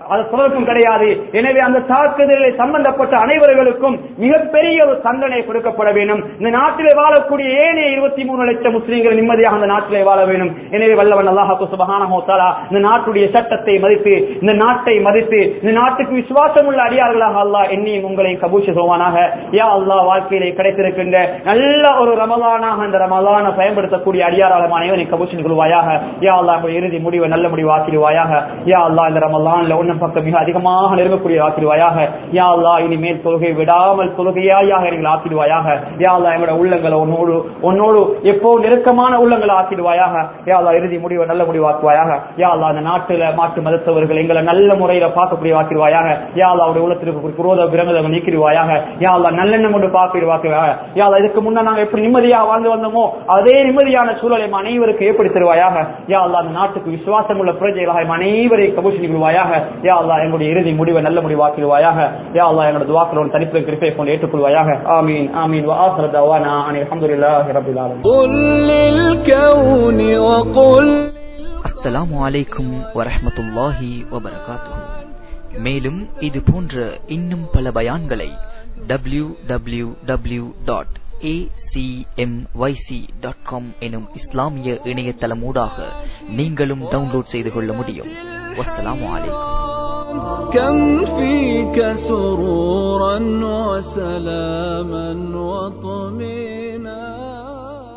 அது தொடர்பும் கிடையாது. எனவே அந்த தாக்குதலில் சம்பந்தப்பட்ட அனைவர்களுக்கும் மிகப்பெரிய ஒரு தண்டனை கொடுக்கப்பட வேண்டும். இந்த நாட்டிலே வாழக்கூடிய ஏனைய இருபத்தி மூணு லட்சம் முஸ்லிம்கள் நிம்மதியாக அந்த நாட்டிலே வாழ வேண்டும். எனவே வல்லவன் அல்லாஹ் சுப்ஹானஹு வ தஆலா இந்த நாட்டுடைய சட்டத்தை மதித்து, இந்த நாட்டை மதித்து, இந்த நாட்டுக்கு விசுவாசம் உள்ள அடியார்களாக அல்லாஹ் என்னையும் உங்களை கபூல் செய்வானாக. யா அல்லாஹ், வாழ்க்கையிலே கிடைத்திருக்கின்ற நல்ல ஒரு ரமலானாக இந்த ரமலானை பயன்படுத்தக்கூடிய அடியாராளமான அனைவரை கபூல் செய்து கொள்வாயாக. யா அல்லாஹ், இறுதி முடிவை நல்ல முடிவு ஆக்கிடுவாயாக. யா அல்லாஹ், இந்த ரமலான்ல உன்ன பக்கம் மிக அதிகமாக நெருங்கக்கூடிய ஆக்கிடுவாயாக. யா அல்லாஹ், இனிமேல் தொழுகை விடாமல் தொழுகையாக எங்களை ஆக்கிடுவாயாக. யா அல்லாஹ், எங்களோட உள்ளங்களை உன்னோடு உன்னோடு எப்போ நெருக்கமான உள்ளங்களை ஆக்கிடுவாயாக. யா அல்லாஹ், இறுதி முடிவை நல்ல முடிவாக்குவாயாக. யா அல்லாஹ், அந்த நாட்டுல மாற்று மதத்தவர்கள் எங்களை நல்ல முறையில பார்க்கக்கூடிய ஆக்கிடுவாயாக. யா அல்லாஹ், அவருடைய உள்ளத்திற்கு குரோத விரங்கதம் நீக்கிடுவாயாக. யா அல்லாஹ், நல்லெண்ணம் கொண்டு பார்க்கிடுவாக்குவாயாக. யா அல்லாஹ், இதுக்கு முன்ன நாங்க எப்படி நிம்மதியாக வாழ்ந்து வந்தோமோ அதே நிம்மதியான சூழலை அனைவருக்கு ஏற்படுத்தி தருவாயாக. யா அல்லாஹ், அந்த நாட்டுக்கு விசுவாசம் உள்ள பிரஜைகளாக அனைவரை கபூல் செய்து கொள்வாயாக. யா அல்லாஹ், எங்களுடைய இறுதி முடிவை நல்ல முடிவாக்கிடுவாயாக. யா அல்லாஹ், எங்களுடைய துஆக்களோட தனிப்பெரும் கிருபையை கொண்டு ஏற்றுக்கொள்வாயாக. ஆமீன் ஆமீன். வ ஆகிரு தஅவானா அல்ஹம்துலில்லாஹி ரப்பில் ஆலமீன். அஸ்ஸலாமு அலைக்கும் வரஹ்மத்துல்லாஹி வபரகாத்துஹு. மேலும் இது போன்ற இன்னும் பல பயான்களை W W W dot A C M Y C dot com எனும் இஸ்லாமிய இணையதளம் ஊடாக நீங்களும் டவுன்லோட் செய்து கொள்ள முடியும். வஸ்ஸலாமு அலைக்கும். كم فيك سرورا وسلاما وطمئنا